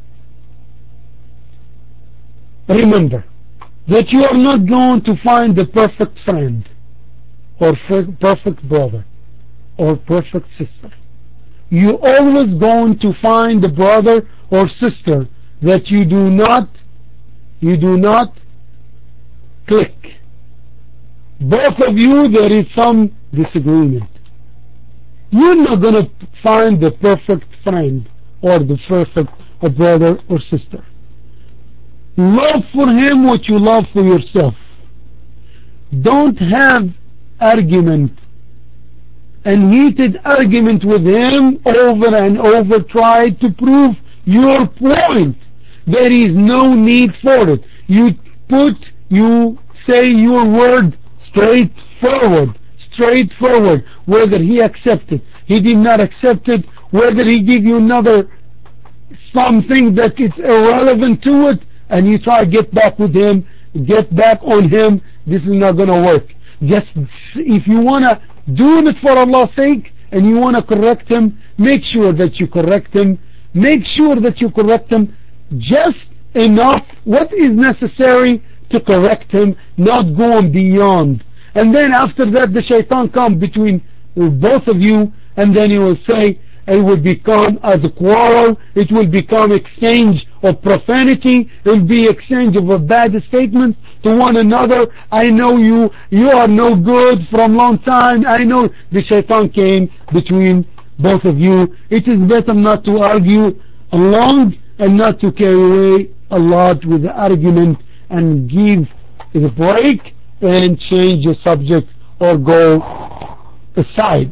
Remember that you are not going to find the perfect friend or perfect brother or perfect sister. You're always going to find a brother or sister that you do not you do not click. Both of you, there is some disagreement. You're not going to find the perfect friend or the perfect brother or sister. Love for him what you love for yourself. Don't have argument and heated argument with him over and over. Try to prove your point. There is no need for it. You put, you say your word straightforward, straightforward. Whether he accepted, he did not accept it, whether he give you another something that is irrelevant to it, and you try to get back with him, get back on him, this is not going to work. Just if you want to do it for Allah's sake and you want to correct him, make sure that you correct him. Make sure that you correct him just enough what is necessary to correct him, not going beyond. And then after that the shaitan comes between both of you, and then he will say, it will become as a quarrel, it will become exchange of profanity, it will be exchange of a bad statement to one another. I know you, you are no good from long time. I know. The shaitan came between both of you. It is better not to argue along and not to carry away a lot with the argument, and give the break and change the subject or go aside.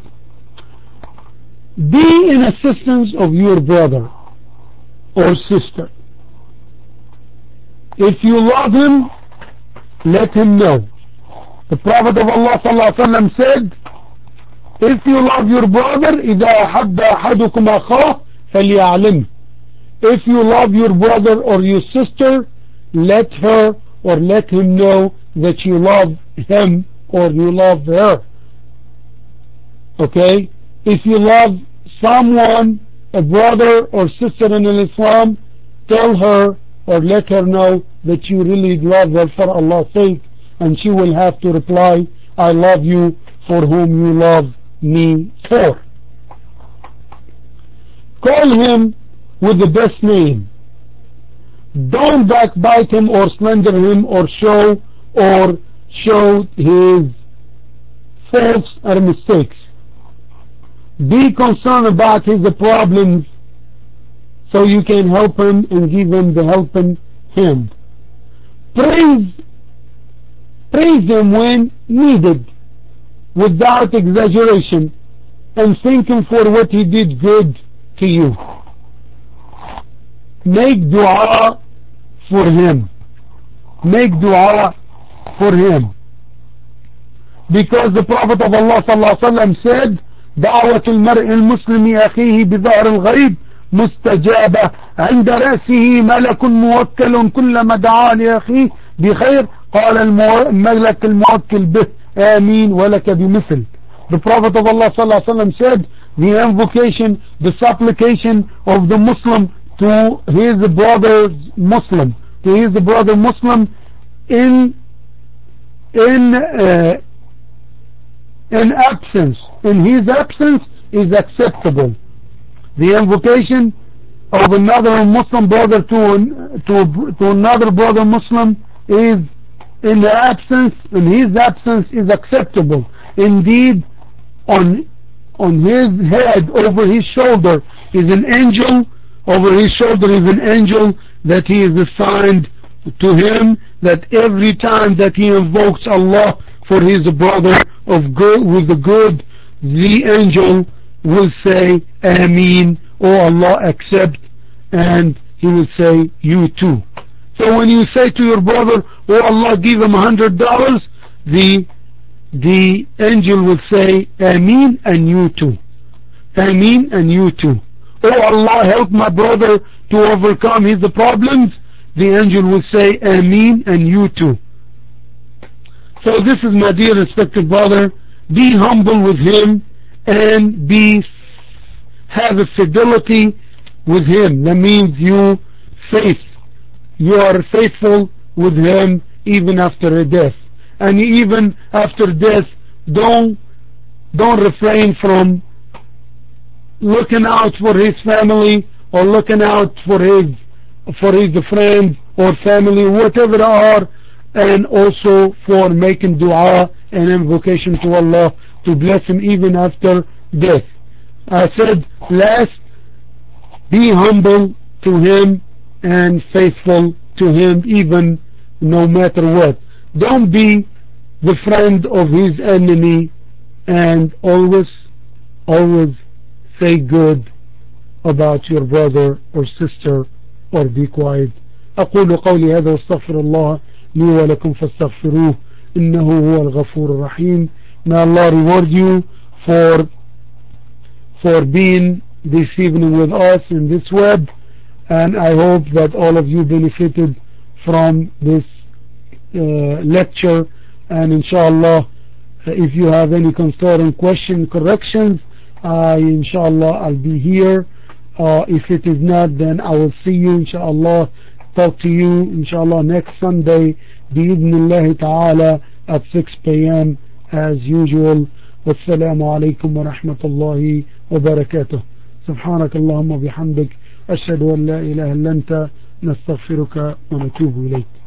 Be in assistance of your brother or sister. If you love him, let him know. The Prophet of Allah sallallahu alaihi wasallam said, if you love your brother, إذا أحب أحدكم أخاه فليعلم. If you love your brother or your sister, let her or let him know that you love him or you love her. Okay? If you love someone, a brother or sister in Islam, tell her or let her know that you really love her for Allah's sake, and she will have to reply, I love you for whom you love me for. Call him with the best name. Don't backbite him or slander him or show or show his faults or mistakes. Be concerned about his problems so you can help him and give him the helping hand. Praise, praise him when needed without exaggeration, and thank him for what he did good to you. Make dua for him. Make dua for him. Because the Prophet of Allah sallallahu alaihi wasallam said, دعوة المرء المسلم أخيه بظهر الغيب مستجابة عند رأسه ملك موكل كلما دعا لأخيه بخير قال الملك الموكل به آمين ولك بمثل. The Prophet of Allah sallallahu alaihi wasallam said, the invocation, the supplication of the Muslim to his brother Muslim, to his brother Muslim in in uh, in absence, in his absence is acceptable. The invocation of another Muslim brother to to to another brother Muslim is in the absence, in his absence is acceptable. Indeed, on on his head, over his shoulder is an angel. Over his shoulder is an angel that he is assigned to him, that every time that he invokes Allah for his brother of good, with the good, the angel will say Ameen, or Allah accept, and he will say you too. So when you say to your brother, oh Allah give him a hundred dollars, the the angel will say Ameen, and you too. Ameen, and you too. Oh Allah help my brother to overcome his problems, the angel will say Ameen, and you too. So this is my dear respected brother. Be humble with him and be have a fidelity with him. That means you faith. You are faithful with him even after a death. And even after death, don't don't refrain from looking out for his family or looking out for his for his friends or family, whatever they are, and also for making dua and invocation to Allah to bless him even after death. I said last, be humble to him and faithful to him even no matter what. Don't be the friend of his enemy, and always always say good about your brother or sister, or be quiet. أقول قولي هذا واستغفر الله لي ولكم فاستغفروه إنه هو الغفور الرحيم. May Allah reward you for for being this evening with us in this web, and I hope that all of you benefited from this uh, lecture, and inshallah if you have any concern, question, corrections, I inshallah I'll be here. Uh, if it is not, then I will see you inshallah, talk to you inshallah next Sunday bi'idhnillahi ta'ala at six p m as usual. Wassalamu alaikum wa rahmatullahi wa barakatuh. سبحانك اللهم وبحمدك أشهد أن لا إله إلا أنت نستغفرك ونتوب إليك.